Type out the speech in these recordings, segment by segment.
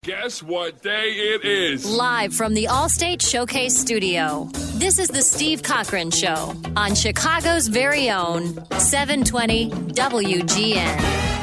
Guess what day it is? Live from the Allstate Showcase Studio, this is the Steve Cochran Show on Chicago's very own 720 WGN.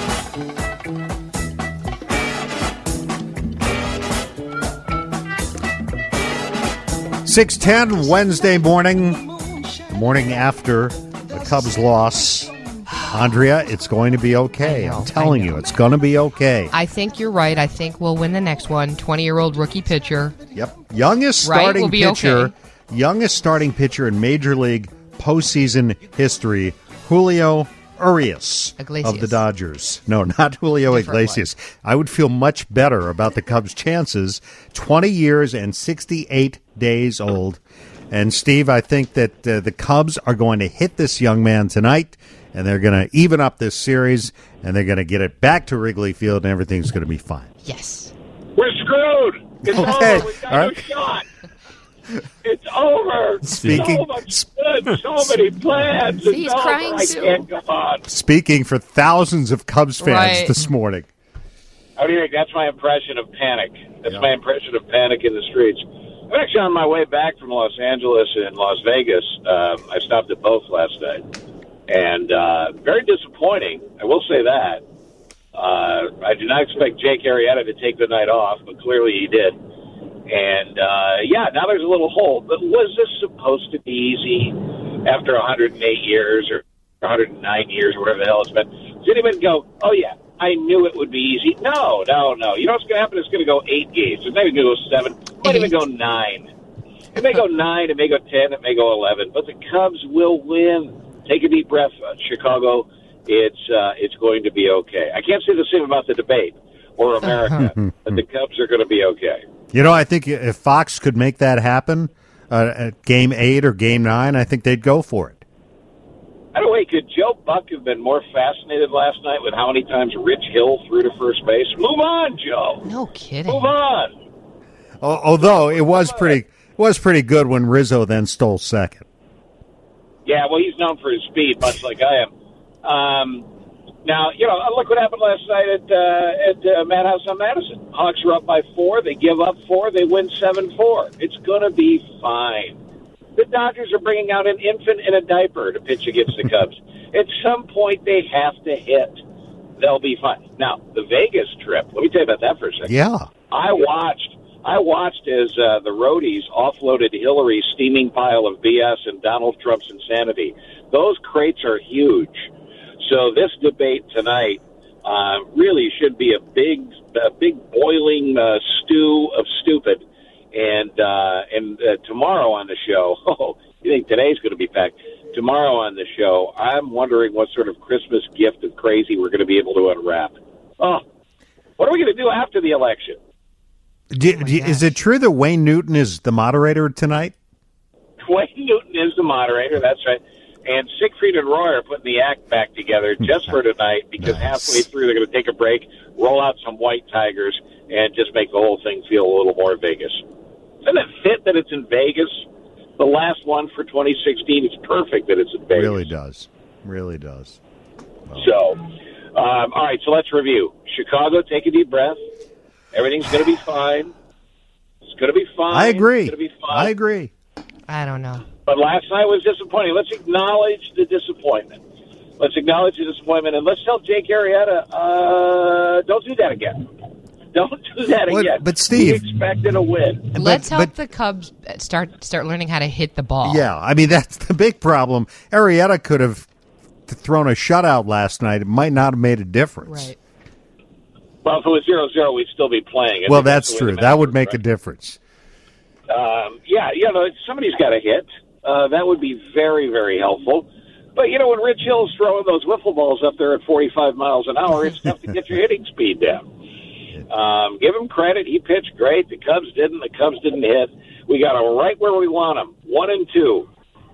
6:10 Wednesday morning after the Cubs loss. Andrea, it's going to be okay. I'm telling you, it's going to be okay. I think you're right. I think we'll win the next one. 20-year-old rookie pitcher. Yep. Youngest starting pitcher. Youngest starting pitcher in Major League postseason history, Julio Urias of the Dodgers. No, not Julio Iglesias. I would feel much better about the Cubs' chances. 20 years and 68 days old. And, Steve, I think that the Cubs are going to hit this young man tonight, and they're going to even up this series, and they're going to get it back to Wrigley Field, and everything's going to be fine. Yes. We're screwed. It's over. We got no shot. It's over. So much good. So many plans. He's crying I can't go on. Speaking for thousands of Cubs fans this morning. How do you think? That's my impression of panic. That's my impression of panic in the streets. I'm actually on my way back from Los Angeles and Las Vegas. I stopped at both last night. And very disappointing. I will say that. I did not expect Jake Arrieta to take the night off, but clearly he did. And, now there's a little hole. But was this supposed to be easy after 108 years or 109 years or whatever the hell it's been? Does anyone go, oh, yeah, I knew it would be easy? No. You know what's going to happen? It's going to go 8 games. It's not even going to go 7. It might even go 9. It may go 9. It may go 10. It may go 11. But the Cubs will win. Take a deep breath, Chicago. It's going to be okay. I can't say the same about the debate or America, but the Cubs are going to be okay. You know, I think if Fox could make that happen at Game 8 or Game 9, I think they'd go for it. By the way, could Joe Buck have been more fascinated last night with how many times Rich Hill threw to first base? Move on, Joe. No kidding. Move on. Although it was pretty good when Rizzo then stole second. Yeah, well, he's known for his speed, much like I am. Now, look what happened last night at Madhouse on Madison. Hawks are up by 4. They give up 4. They win 7-4. It's going to be fine. The Dodgers are bringing out an infant in a diaper to pitch against the Cubs. At some point, they have to hit. They'll be fine. Now, the Vegas trip, let me tell you about that for a second. Yeah. I watched as the roadies offloaded Hillary's steaming pile of BS and Donald Trump's insanity. Those crates are huge. So this debate tonight really should be a big boiling stew of stupid. And tomorrow on the show, you think today's going to be packed? Tomorrow on the show, I'm wondering what sort of Christmas gift of crazy we're going to be able to unwrap. Oh, what are we going to do after the election? Is it true that Wayne Newton is the moderator tonight? Wayne Newton is the moderator, that's right. And Siegfried and Roy are putting the act back together just for tonight because halfway through they're going to take a break, roll out some white tigers, and just make the whole thing feel a little more Vegas. Doesn't it fit that it's in Vegas? The last one for 2016, it's perfect that it's in Vegas. Really does. Oh. So, all right, so let's review. Chicago, take a deep breath. Everything's going to be fine. It's going to be fine. I agree. It's going to be fine. I agree. I don't know. But last night was disappointing. Let's acknowledge the disappointment. And let's tell Jake Arrieta, don't do that again. Don't do that again. But Steve, we expected a win. Let's help the Cubs start learning how to hit the ball. Yeah, I mean, that's the big problem. Arrieta could have thrown a shutout last night. It might not have made a difference. Right. Well, if it was 0-0, we'd still be playing. Well, that's true. That would make a difference. Somebody's got to hit. That would be very, very helpful. But, when Rich Hill's throwing those wiffle balls up there at 45 miles an hour, it's tough to get your hitting speed down. Give him credit. He pitched great. The Cubs didn't. The Cubs didn't hit. We got him right where we want him, 1-2.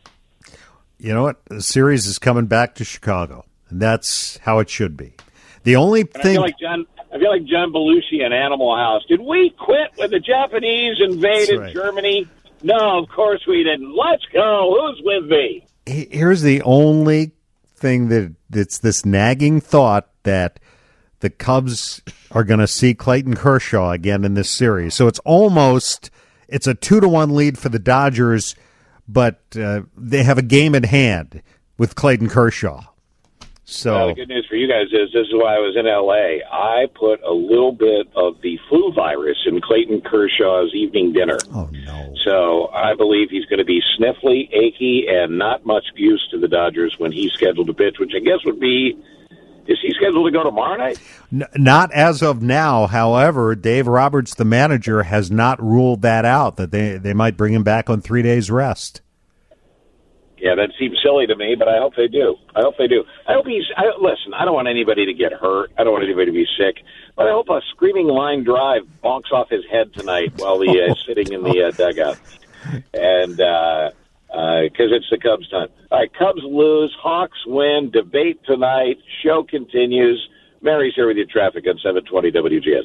You know what? The series is coming back to Chicago, and that's how it should be. The only thing... I feel like John Belushi in Animal House. Did we quit when the Japanese invaded Germany? No, of course we didn't. Let's go. Who's with me? Here's the only thing that's this nagging thought that the Cubs are going to see Clayton Kershaw again in this series. So it's a 2-1 lead for the Dodgers, but they have a game in hand with Clayton Kershaw. So the good news for you guys is this is why I was in L.A. I put a little bit of the flu virus in Clayton Kershaw's evening dinner. Oh, no. So I believe he's going to be sniffly, achy, and not much use to the Dodgers when he's scheduled to pitch, which I guess would be, is he scheduled to go tomorrow night? Not as of now. However, Dave Roberts, the manager, has not ruled that out, that they might bring him back on 3 days rest. Yeah, that seems silly to me, but I hope they do. Listen, I don't want anybody to get hurt. I don't want anybody to be sick. But I hope a screaming line drive bonks off his head tonight while he is sitting in the dugout. And because it's the Cubs' time. All right, Cubs lose, Hawks win, debate tonight, show continues. Mary's here with you, traffic on 720 WGN.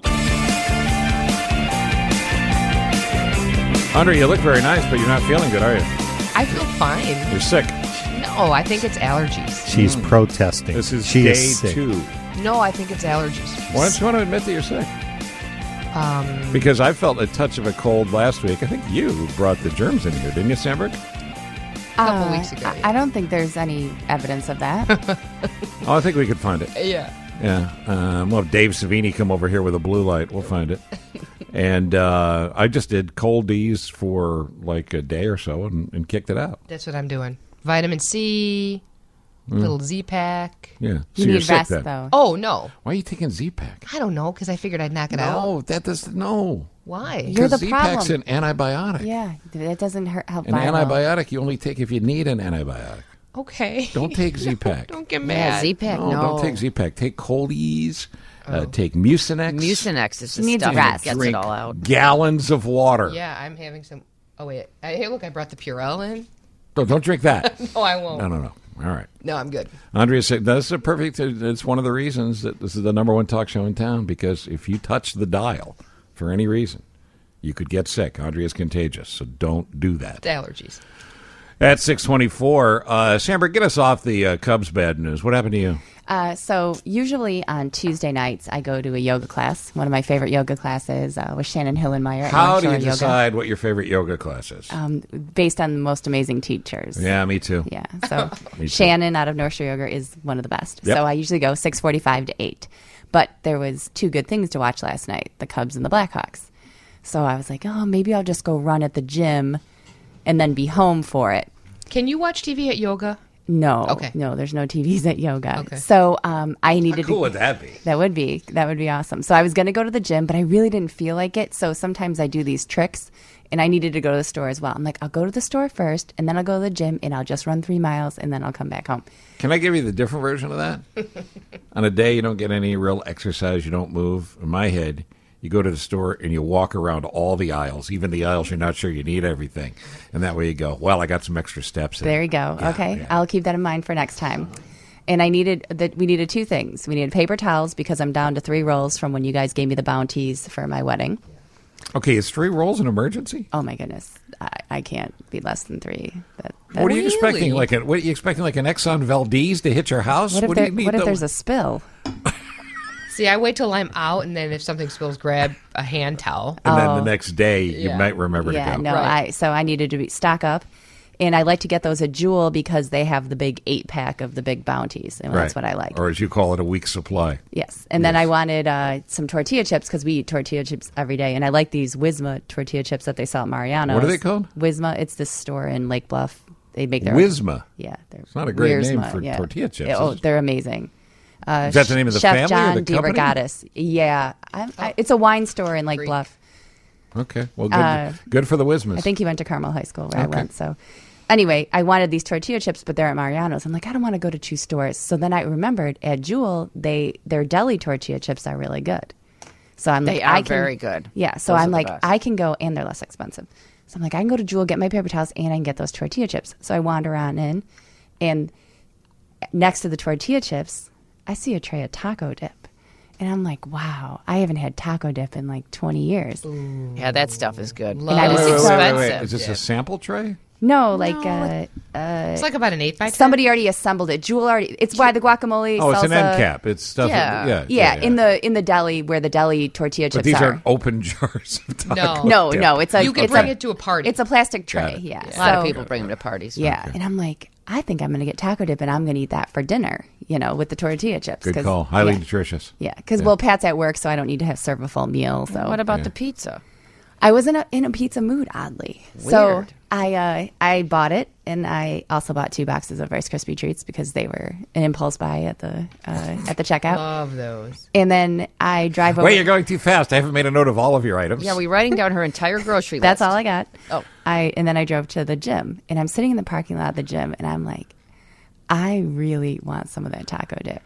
Andre, you look very nice, but you're not feeling good, are you? I feel fine. You're sick. No, I think it's allergies. She's protesting. This is she day is sick. 2. No, I think it's allergies. Why don't you want to admit that you're sick? Because I felt a touch of a cold last week. I think you brought the germs in here, didn't you, Sandberg? A couple weeks ago. I don't think there's any evidence of that. Oh, I think we could find it. Yeah. Yeah. We'll have Dave Savini come over here with a blue light. We'll find it. And I just did cold D's for like a day or so and kicked it out. That's what I'm doing. Vitamin C, little Z-Pack. Yeah. So You you're need sick rest, then. though. Oh, no. Why are you taking Z-Pack? I don't know, because I figured I'd knock it out. No, that does no. Why? You're the Because Z-Pack's problem. an antibiotic. Yeah, that doesn't help An viral. antibiotic you only take if you need an antibiotic. Okay. Don't take Z-Pack. Don't get Yeah, mad. Z-Pack, No, no. don't take Z-Pack. Take Coldies. Take Mucinex. Mucinex is the Needs stuff rest. that gets Drink it all out. gallons of water. Yeah, I'm having some. Oh, wait. Hey, look, I brought the Purell in. Don't drink that. Oh, I won't. No. All right. No, I'm good. Andrea said, that's a perfect, it's one of the reasons that this is the number one talk show in town, because if you touch the dial for any reason, you could get sick. Andrea's contagious, so don't do that. It's allergies. At 6:24, Sandberg, get us off the Cubs bad news. What happened to you? So usually on Tuesday nights, I go to a yoga class. One of my favorite yoga classes with Shannon Hillenmeyer. at How North do you Shore Yoga. decide what your favorite yoga class is? Based on the most amazing teachers. Yeah, me too. Yeah. So Me too. Shannon out of North Shore Yoga is one of the best. Yep. So I usually go 6:45 to 8. But there was 2 good things to watch last night: the Cubs and the Blackhawks. So I was like, oh, maybe I'll just go run at the gym and then be home for it. Can you watch TV at yoga? No. Okay. No, there's no TVs at yoga. Okay. So I needed How cool to. would that be? That would be awesome. So I was going to go to the gym, but I really didn't feel like it. So sometimes I do these tricks, and I needed to go to the store as well. I'm like, I'll go to the store first, and then I'll go to the gym, and I'll just run 3 miles, and then I'll come back home. Can I give you the different version of that? On a day you don't get any real exercise, you don't move. In my head, you go to the store and you walk around all the aisles, even the aisles you're not sure you need everything. And that way you go, well, I got some extra steps in. There you go. Yeah, Okay. yeah. I'll keep that in mind for next time. And we needed 2 things. We needed paper towels because I'm down to 3 rolls from when you guys gave me the bounties for my wedding. Okay, is 3 rolls an emergency? Oh my goodness. I can't be less than 3. What are you expecting? What are you expecting? Like an Exxon Valdez to hit your house? What do you need? if there's a spill? See, I wait till I'm out, and then if something spills, grab a hand towel. And then the next day, you Yeah. might remember Yeah, to go. no, Right. so I needed to stock up. And I like to get those at Jewel because they have the big 8-pack of the big bounties. And that's what I like. Or as you call it, a week's supply. Yes. And then I wanted some tortilla chips because we eat tortilla chips every day. And I like these Wisma tortilla chips that they sell at Mariano's. What are they called? Wisma. It's this store in Lake Bluff. They make their Wisma? Yeah. It's not a great name for tortilla chips, Oh, is it? they're amazing. Is that the name of the Chef family John or the company? DeRogatis. Yeah. It's a wine store in Lake Greek. Bluff. Okay, well, good for the Wismas. I think he went to Carmel High School where I Okay. went. So anyway, I wanted these tortilla chips, but they're at Mariano's. I'm like, I don't want to go to 2 stores. So then I remembered at Jewel, their deli tortilla chips are really good. So I'm They like, are very good. Yeah. So Those I'm are the like, best. I can go, and they're less expensive. So I'm like, I can go to Jewel, get my paper towels, and I can get those tortilla chips. So I wander on in, and next to the tortilla chips, I see a tray of taco dip. And I'm like, wow, I haven't had taco dip in like 20 years. Yeah, that stuff is good. Love And I was it's so- expensive. Is this a sample tray? No, like it's like about an 8x10. Somebody already assembled it. Jewel already. It's why the guacamole. Oh, salsa, it's an end cap. It's stuff. Yeah. In the deli where the deli tortilla chips are. But these aren't open jars of taco. No. It's you can bring it to a party. It's a plastic tray. Yeah. A lot of people bring them to parties. Yeah, and I'm like, I think I'm going to get taco dip, and I'm going to eat that for dinner. With the tortilla chips. Good call. Highly nutritious. Yeah, because Pat's at work, so I don't need to serve a full meal. So what about the pizza? I was in a pizza mood, oddly. Weird. So I bought it, and I also bought 2 boxes of Rice Krispie treats because they were an impulse buy at the checkout. Love those. And then I drive over. Wait, you're going too fast. I haven't made a note of all of your items. Yeah, we're writing down her entire grocery list. That's all I got. Oh. And then I drove to the gym, and I'm sitting in the parking lot of the gym, and I'm like, I really want some of that taco dip.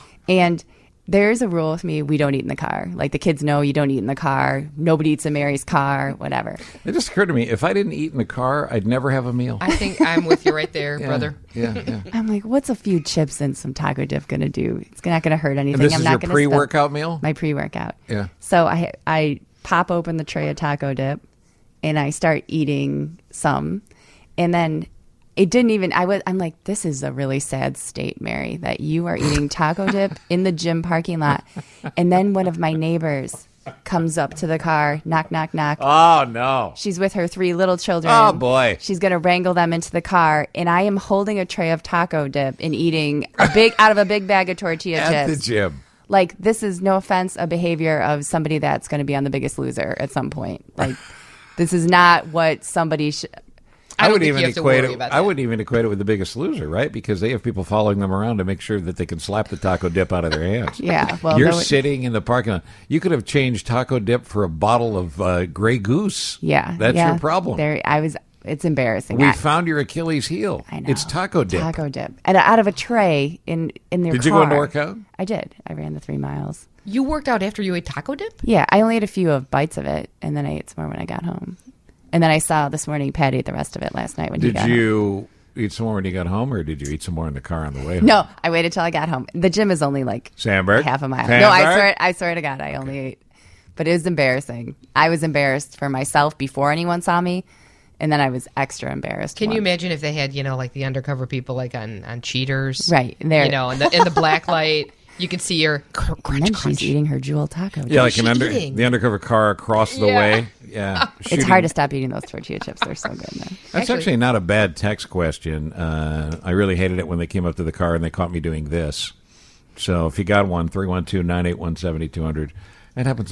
And there's a rule with me, we don't eat in the car. Like the kids know you don't eat in the car. Nobody eats in Mary's car, whatever. It just occurred to me, if I didn't eat in the car, I'd never have a meal. I think I'm with you right there, brother. Yeah. I'm like, what's a few chips and some taco dip going to do? It's not going to hurt anything. And this I'm is not your gonna pre-workout meal? My pre-workout. Yeah. So I pop open the tray of taco dip, and I start eating some. And then it didn't even, I'm like, this is a really sad state, Mary, that you are eating taco dip in the gym parking lot. And then one of my neighbors comes up to the car, knock, knock, knock. Oh, no. She's with her 3 little children. Oh, boy. She's going to wrangle them into the car. And I am holding a tray of taco dip and eating out of a big bag of tortilla chips. At the gym. Like, this is, no offense, a behavior of somebody that's going to be on The Biggest Loser at some point. Like, this is not what somebody should... I wouldn't even equate it. I wouldn't even equate it with The Biggest Loser, right? Because they have people following them around to make sure that they can slap the taco dip out of their hands. Yeah, well, you're sitting in the parking lot. You could have changed taco dip for a bottle of Grey Goose. Yeah, that's your problem. It's embarrassing. We found your Achilles heel. I know. It's taco dip. Taco dip, and out of a tray in their car. Did you go into workout? I did. I ran the 3 miles. You worked out after you ate taco dip? Yeah, I only ate a few bites of it, and then I ate some more when I got home. And then I saw this morning Pat ate the rest of it last night when he got home. Did you eat some more when you got home, or did you eat some more in the car on the way home? No, I waited till I got home. The gym is only like Sandberg? half a mile. Sandberg? No, I swear to God, I only ate. But it was embarrassing. I was embarrassed for myself before anyone saw me, and then I was extra embarrassed. Can you imagine if they had, like the undercover people like on Cheaters? Right. In the black light. You can see her crunch, and then crunch. She's eating her Jewel taco. Yeah, like the undercover car across the way. Yeah. It's hard to stop eating those tortilla chips. They're so good, man. That's actually not a bad text question. I really hated it when they came up to the car and they caught me doing this. So if you got one, 312-981-7200. That happens.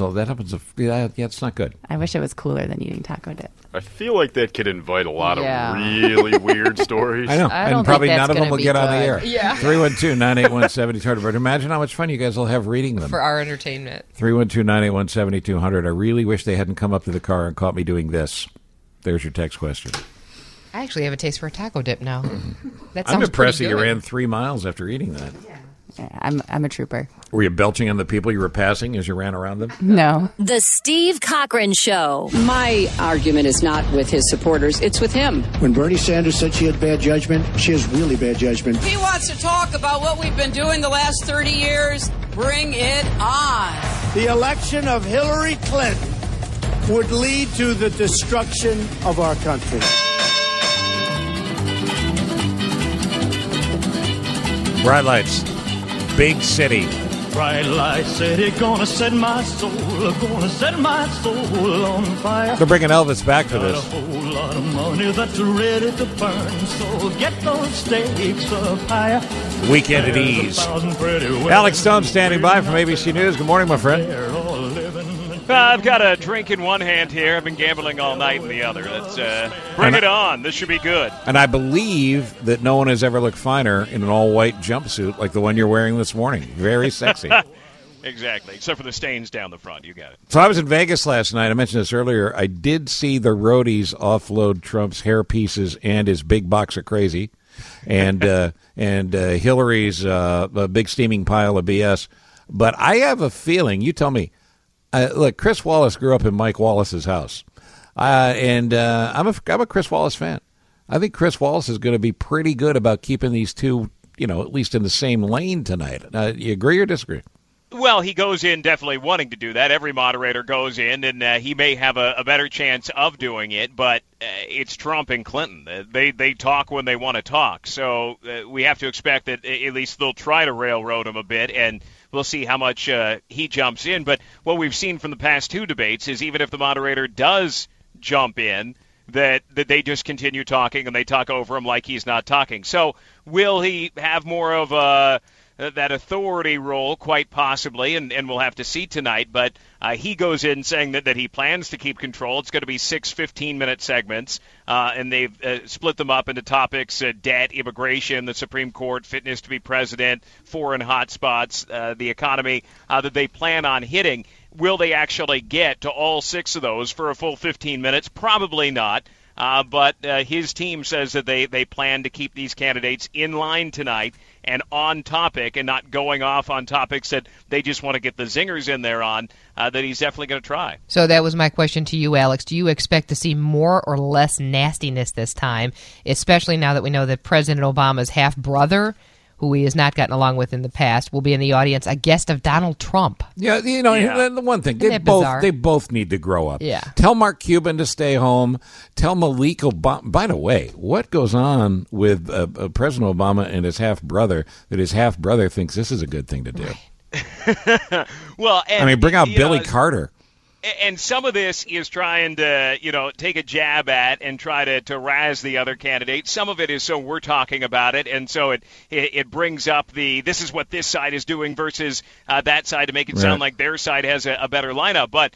It's not good. I wish it was cooler than eating taco dip. I feel like that could invite a lot of really weird stories. I know, and probably none of them will get on the air. Yeah. 312-981-7200. But imagine how much fun you guys will have reading them. For our entertainment. 312-981-7200. I really wish they hadn't come up to the car and caught me doing this. There's your text question. I actually have a taste for a taco dip now. That sounds I'm impressed that pretty you good. ran 3 miles after eating that. Yeah, I'm a trooper. Were you belching on the people you were passing as you ran around them? No. The Steve Cochran Show. My argument is not with his supporters, it's with him. When Bernie Sanders said she had bad judgment, she has really bad judgment. He wants to talk about what we've been doing the last 30 years. Bring it on. The election of Hillary Clinton would lead to the destruction of our country. Bright lights. Big city. Bright light city, gonna set my soul on fire. They're bringing Elvis back for this. Got a whole lot of money that's ready to burn, so get those stakes up higher. Weekend at Ease. Alex Stone standing by from ABC News. Good morning, my friend. I've got a drink in one hand here. I've been gambling all night in the other. Let's bring it on. This should be good. And I believe that no one has ever looked finer in an all-white jumpsuit like the one you're wearing this morning. Very sexy. Exactly, except for the stains down the front. You got it. So I was in Vegas last night. I mentioned this earlier. I did see the roadies offload Trump's hair pieces and his big box of crazy and Hillary's a big steaming pile of BS. But I have a feeling, you tell me, look, Chris Wallace grew up in Mike Wallace's house, and I'm a Chris Wallace fan. I think Chris Wallace is going to be pretty good about keeping these two, at least in the same lane tonight. You agree or disagree? Well, he goes in definitely wanting to do that. Every moderator goes in, and he may have a better chance of doing it, but it's Trump and Clinton. They talk when they want to talk. So we have to expect that at least they'll try to railroad him a bit, and we'll see how much he jumps in. But what we've seen from the past two debates is even if the moderator does jump in, that they just continue talking and they talk over him like he's not talking. So will he have more of that authority role? Quite possibly, and we'll have to see tonight. But he goes in saying that he plans to keep control. It's going to be 6 15-minute segments, and they've split them up into topics: debt, immigration, the Supreme Court, fitness to be president, foreign hotspots, the economy, that they plan on hitting. Will they actually get to all 6 of those for a full 15 minutes? Probably not. But his team says that they plan to keep these candidates in line tonight and on topic and not going off on topics that they just want to get the zingers in there on, that he's definitely going to try. So that was my question to you, Alex. Do you expect to see more or less nastiness this time, especially now that we know that President Obama's half-brother, who he has not gotten along with in the past, will be in the audience, a guest of Donald Trump? Yeah, the one thing, they both need to grow up. Yeah. Tell Mark Cuban to stay home. Tell Malik Obama. By the way, what goes on with President Obama and his half-brother that his half-brother thinks this is a good thing to do? Right. Well, and, bring out Billy Carter. And some of this is trying to, take a jab at and try to razz the other candidate. Some of it is so we're talking about it, and so it brings up this is what this side is doing versus that side to make it sound like their side has a better lineup. But,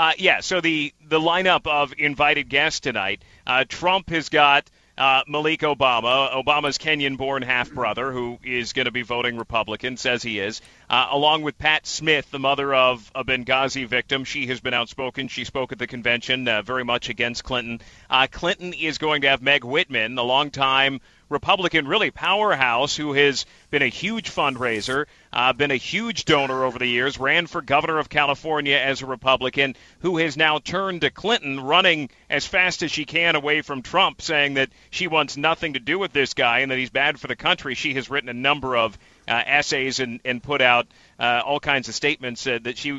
so the lineup of invited guests tonight, Trump has got Malik Obama, Obama's Kenyan-born half-brother, who is going to be voting Republican, says he is, along with Pat Smith, the mother of a Benghazi victim. She has been outspoken. She spoke at the convention very much against Clinton. Clinton is going to have Meg Whitman, the longtime Republican, really powerhouse, who has been a huge fundraiser, been a huge donor over the years, ran for governor of California as a Republican, who has now turned to Clinton, running as fast as she can away from Trump, saying that she wants nothing to do with this guy and that he's bad for the country. She has written a number of essays and put out all kinds of statements that she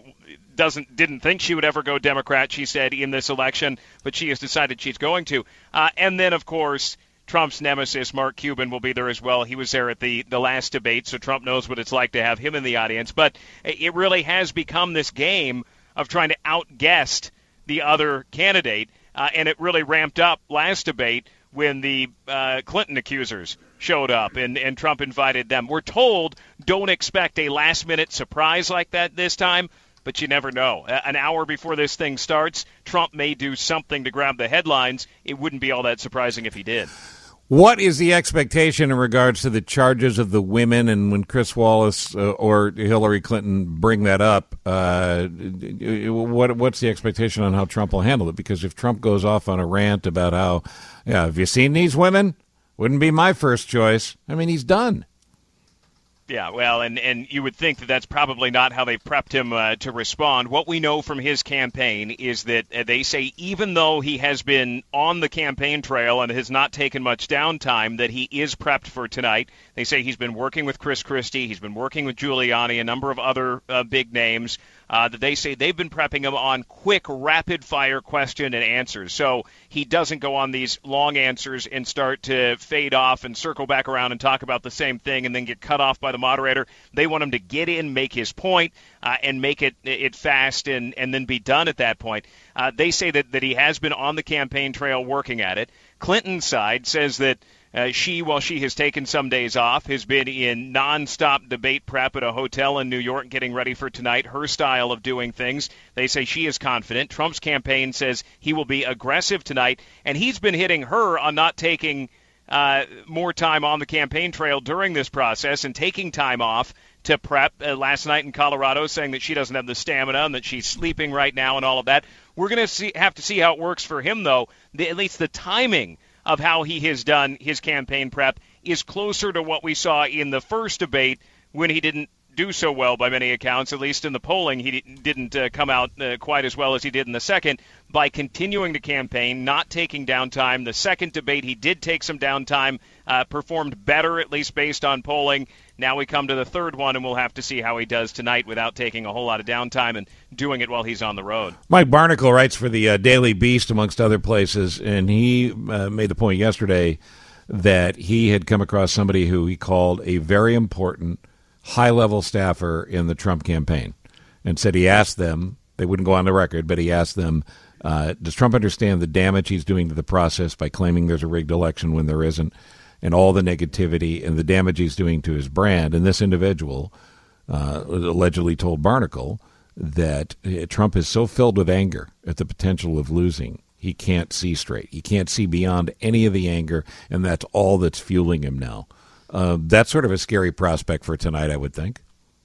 didn't think she would ever go Democrat, she said, in this election, but she has decided she's going to. And then, of course, Trump's nemesis, Mark Cuban, will be there as well. He was there at the last debate, so Trump knows what it's like to have him in the audience. But it really has become this game of trying to outguest the other candidate, and it really ramped up last debate when the Clinton accusers showed up and Trump invited them. We're told don't expect a last-minute surprise like that this time, but you never know. An hour before this thing starts, Trump may do something to grab the headlines. It wouldn't be all that surprising if he did. What is the expectation in regards to the charges of the women, and when Chris Wallace or Hillary Clinton bring that up, what's the expectation on how Trump will handle it? Because if Trump goes off on a rant about how, have you seen these women? Wouldn't be my first choice. I mean, he's done. Yeah, well, and you would think that that's probably not how they prepped him to respond. What we know from his campaign is that they say even though he has been on the campaign trail and has not taken much downtime, that he is prepped for tonight. They say he's been working with Chris Christie, he's been working with Giuliani, a number of other big names, that they say they've been prepping him on quick, rapid-fire question and answers. So he doesn't go on these long answers and start to fade off and circle back around and talk about the same thing and then get cut off by the moderator. They want him to get in, make his point, and make it fast and then be done at that point. They say that he has been on the campaign trail working at it. Clinton's side says that while she has taken some days off, has been in nonstop debate prep at a hotel in New York getting ready for tonight, her style of doing things. They say she is confident. Trump's campaign says he will be aggressive tonight, and he's been hitting her on not taking more time on the campaign trail during this process and taking time off to prep last night in Colorado, saying that she doesn't have the stamina and that she's sleeping right now and all of that. We're going to have to see how it works for him, though. At least the timing of how he has done his campaign prep is closer to what we saw in the first debate when he didn't do so well by many accounts, at least in the polling. He didn't come out quite as well as he did in the second. By continuing to campaign, not taking downtime. The second debate, he did take some downtime, performed better, at least based on polling. Now we come to the third one, and we'll have to see how he does tonight without taking a whole lot of downtime and doing it while he's on the road. Mike Barnicle writes for the Daily Beast, amongst other places, and he made the point yesterday that he had come across somebody who he called a very important high-level staffer in the Trump campaign, and said he asked them, they wouldn't go on the record, but he asked them, does Trump understand the damage he's doing to the process by claiming there's a rigged election when there isn't, and all the negativity and the damage he's doing to his brand? And this individual allegedly told Barnicle that Trump is so filled with anger at the potential of losing, he can't see straight. He can't see beyond any of the anger, and that's all that's fueling him now. That's sort of a scary prospect for tonight, I would think.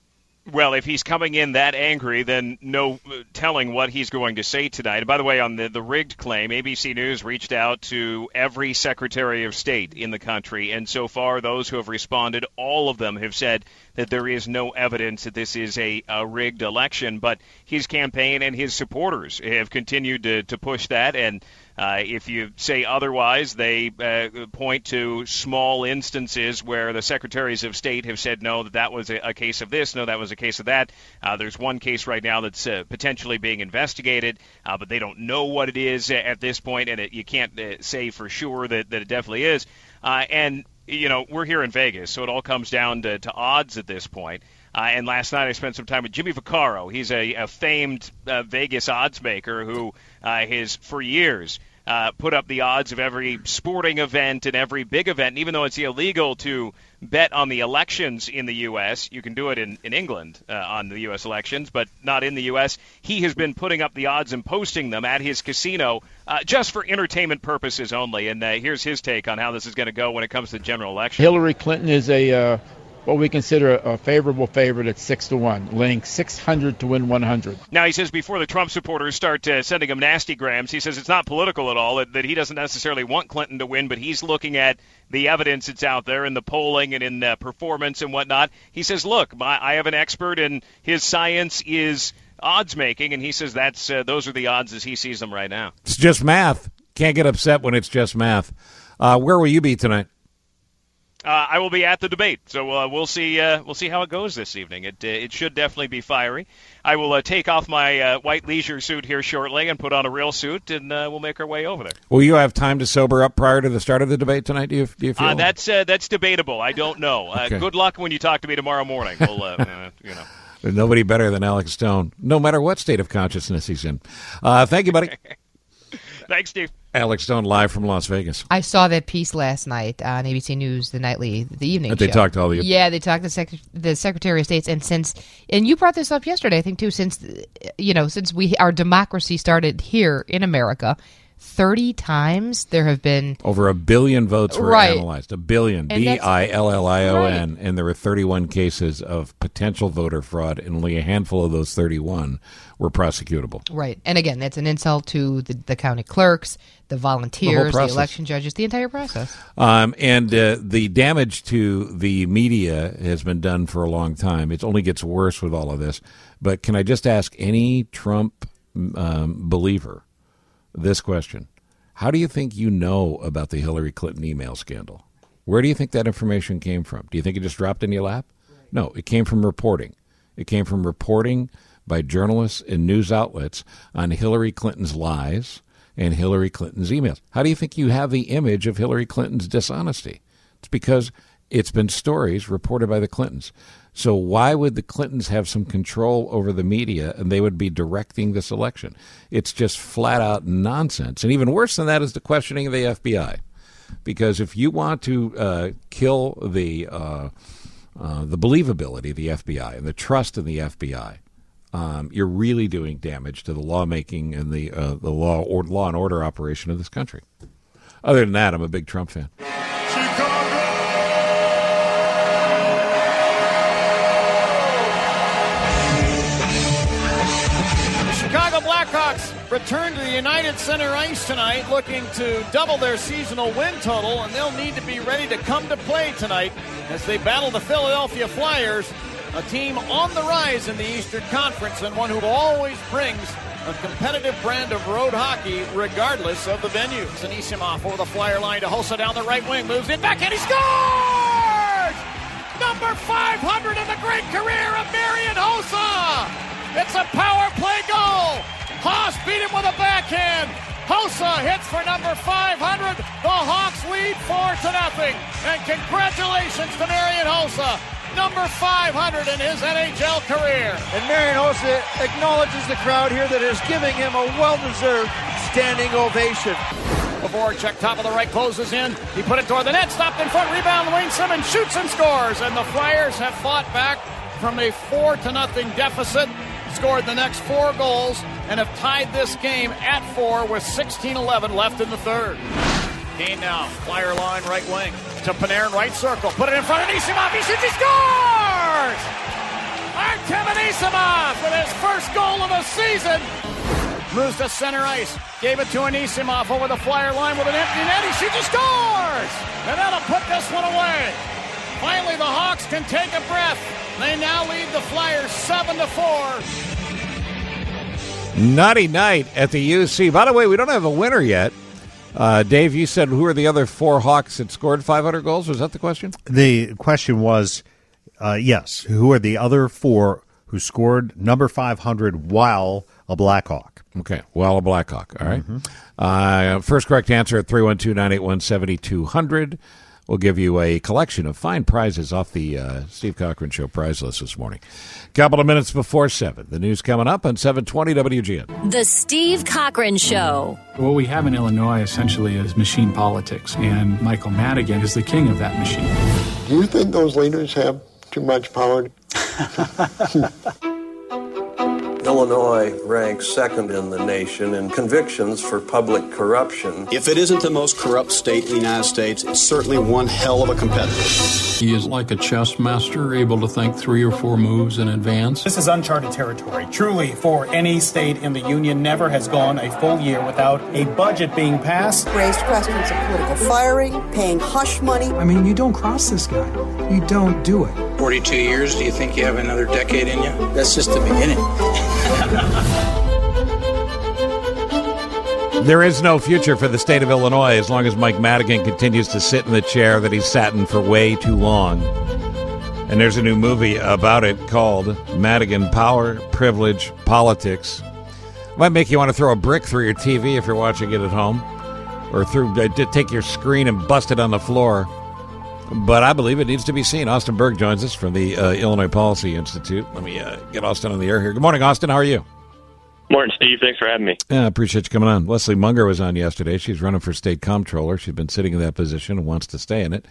Well, if he's coming in that angry, then no telling what he's going to say tonight. And by the way, on the rigged claim, ABC News reached out to every Secretary of State in the country, and so far those who have responded, all of them have said that there is no evidence that this is a rigged election. But his campaign and his supporters have continued to push that, and if you say otherwise, they point to small instances where the secretaries of state have said, no, that was a case of this, no, that was a case of that. There's one case right now that's potentially being investigated, but they don't know what it is at this point, and you can't say for sure that it definitely is. And, you know, we're here in Vegas, so it all comes down to odds at this point. And last night I spent some time with Jimmy Vaccaro. He's a famed Vegas odds maker who has, for years, put up the odds of every sporting event and every big event. And even though it's illegal to bet on the elections in the U.S., you can do it in England on the U.S. elections, but not in the U.S. He has been putting up the odds and posting them at his casino just for entertainment purposes only. And here's his take on how this is going to go when it comes to the general election. Hillary Clinton is what we consider a favorable favorite at 6-1, laying 600 to win 100. Now, he says before the Trump supporters start sending him nasty grams, he says it's not political at all, that he doesn't necessarily want Clinton to win, but he's looking at the evidence that's out there in the polling and in performance and whatnot. He says, look, I have an expert, and his science is odds making, and he says those are the odds as he sees them right now. It's just math. Can't get upset when it's just math. Where will you be tonight? I will be at the debate, so we'll see how it goes this evening. It should definitely be fiery. I will take off my white leisure suit here shortly and put on a real suit, and we'll make our way over there. Will you have time to sober up prior to the start of the debate tonight? Do you feel? That's debatable. I don't know. Okay. Good luck when you talk to me tomorrow morning. We'll, There's nobody better than Alex Stone, no matter what state of consciousness he's in. Thank you, buddy. Thanks, Steve. Alex Stone, live from Las Vegas. I saw that piece last night on ABC News, the evening They show. talked to all the... Yeah, they talked to the Secretary of State, and you brought this up yesterday, I think, too, since our democracy started here in America, 30 times there have been... Over 1 billion votes were analyzed. 1 billion, B-I-L-L-I-O-N, and there were 31 cases of potential voter fraud, and only a handful of those 31 were prosecutable. Right. And again, that's an insult to the county clerks, the volunteers, the election judges, the entire process. And the damage to the media has been done for a long time. It only gets worse with all of this. But can I just ask any Trump believer this question? How do you think you know about the Hillary Clinton email scandal? Where do you think that information came from? Do you think it just dropped in your lap? No, it came from reporting. It came from reporting by journalists and news outlets on Hillary Clinton's lies and Hillary Clinton's emails. How do you think you have the image of Hillary Clinton's dishonesty? It's because it's been stories reported by the Clintons. So why would the Clintons have some control over the media and they would be directing this election? It's just flat out nonsense. And even worse than that is the questioning of the FBI. Because if you want to kill the believability of the FBI and the trust in the FBI, you're really doing damage to the lawmaking and the law and order operation of this country. Other than that, I'm a big Trump fan. Chicago Blackhawks return to the United Center ice tonight, looking to double their seasonal win total, and they'll need to be ready to come to play tonight as they battle the Philadelphia Flyers, a team on the rise in the Eastern Conference and one who always brings a competitive brand of road hockey regardless of the venue. Anisimov over the Flyer line to Hossa down the right wing, moves it back, and he scores! Number number 500 in the great career of Marian Hossa. It's a power play goal. Haas beat him with a backhand. Hossa hits for number 500. The Hawks lead 4-0. And congratulations to Marian Hossa, number 500 in his NHL career. And Marian Hossa acknowledges the crowd here that is giving him a well-deserved standing ovation. Voracek, top of the right, closes in. He put it toward the net, stopped in front, rebound. Wayne Simmons shoots and scores. And the Flyers have fought back from a 4-0 deficit, scored the next 4 goals, and have tied this game at 4 with 16:11 left in the third. Kane now, Flyer line, right wing to Panarin, right circle. Put it in front of Anisimov. He shoots, he scores! Artem Anisimov with his first goal of the season. Moves to center ice. Gave it to Anisimov over the Flyer line with an empty net. He shoots, he scores! And that'll put this one away. Finally, the Hawks can take a breath. They now lead the Flyers 7-4. Naughty night at the UC. By the way, we don't have a winner yet. Dave, you said who are the other 4 Hawks that scored 500 goals? Was that the question? The question was, yes, who are the other 4 who scored number 500 while a Blackhawk? Okay, while a Blackhawk. All right. Mm-hmm. First correct answer at 312-981-7200. We'll give you a collection of fine prizes off the Steve Cochran Show prize list this morning. Couple of minutes before 7. The news coming up on 720 WGN. The Steve Cochran Show. What we have in Illinois essentially is machine politics, and Michael Madigan is the king of that machine. Do you think those leaders have too much power? Illinois ranks second in the nation in convictions for public corruption. If it isn't the most corrupt state in the United States, it's certainly one hell of a competitor. He is like a chess master, able to think 3 or 4 moves in advance. This is uncharted territory. Truly, for any state in the union, never has gone a full year without a budget being passed. Raised questions of political firing, paying hush money. I mean, you don't cross this guy. You don't do it. 42 years, do you think you have another decade in you? That's just the beginning. There is no future for the state of Illinois as long as Mike Madigan continues to sit in the chair that he's sat in for way too long. And there's a new movie about it called Madigan, Power, Privilege, Politics. Might make you want to throw a brick through your TV if you're watching it at home, or take your screen and bust it on the floor. But I believe it needs to be seen. Austin Berg joins us from the Illinois Policy Institute. Let me get Austin on the air here. Good morning, Austin. How are you? Morning, Steve. Thanks for having me. Yeah, I appreciate you coming on. Leslie Munger was on yesterday. She's running for state comptroller. She's been sitting in that position and wants to stay in it.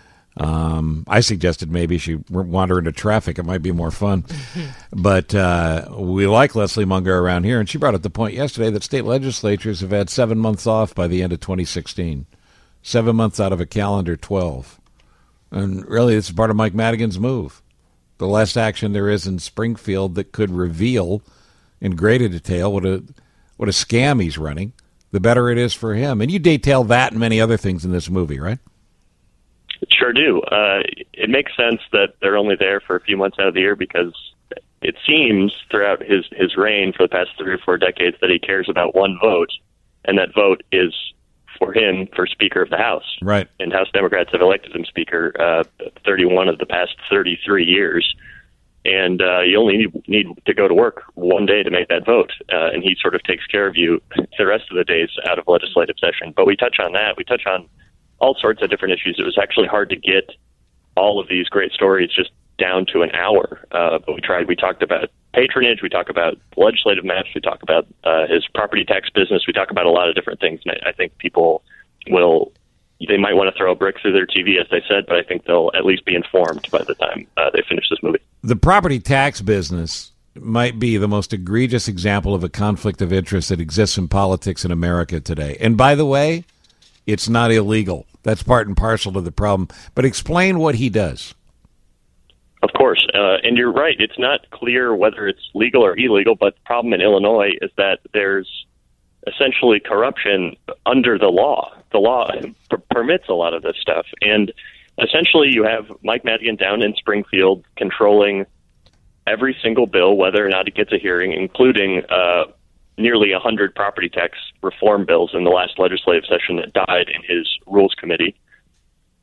I suggested maybe she wander into traffic. It might be more fun. But we like Leslie Munger around here, and she brought up the point yesterday that state legislatures have had 7 months off by the end of 2016. 7 months out of a calendar 12. And really, it's part of Mike Madigan's move. The less action there is in Springfield that could reveal in greater detail what a scam he's running, the better it is for him. And you detail that and many other things in this movie, right? Sure do. It makes sense that they're only there for a few months out of the year because it seems throughout his reign for the past 3 or 4 decades that he cares about one vote, and that vote is for him for Speaker of the House. Right. And House Democrats have elected him Speaker 31 of the past 33 years. And you only need to go to work one day to make that vote. And he sort of takes care of you the rest of the days out of legislative session. But we touch on that. We touch on all sorts of different issues. It was actually hard to get all of these great stories just down to an hour. But we tried. We talked about patronage. We talk about legislative maps. We talk about his property tax business. We talk about a lot of different things. And I think people they might want to throw a brick through their TV, as they said, but I think they'll at least be informed by the time they finish this movie. The property tax business might be the most egregious example of a conflict of interest that exists in politics in America today. And by the way, it's not illegal. That's part and parcel to the problem. But explain what he does. Of course. And you're right. It's not clear whether it's legal or illegal, but the problem in Illinois is that there's essentially corruption under the law. The law permits a lot of this stuff. And essentially you have Mike Madigan down in Springfield controlling every single bill, whether or not it gets a hearing, including nearly 100 property tax reform bills in the last legislative session that died in his Rules Committee.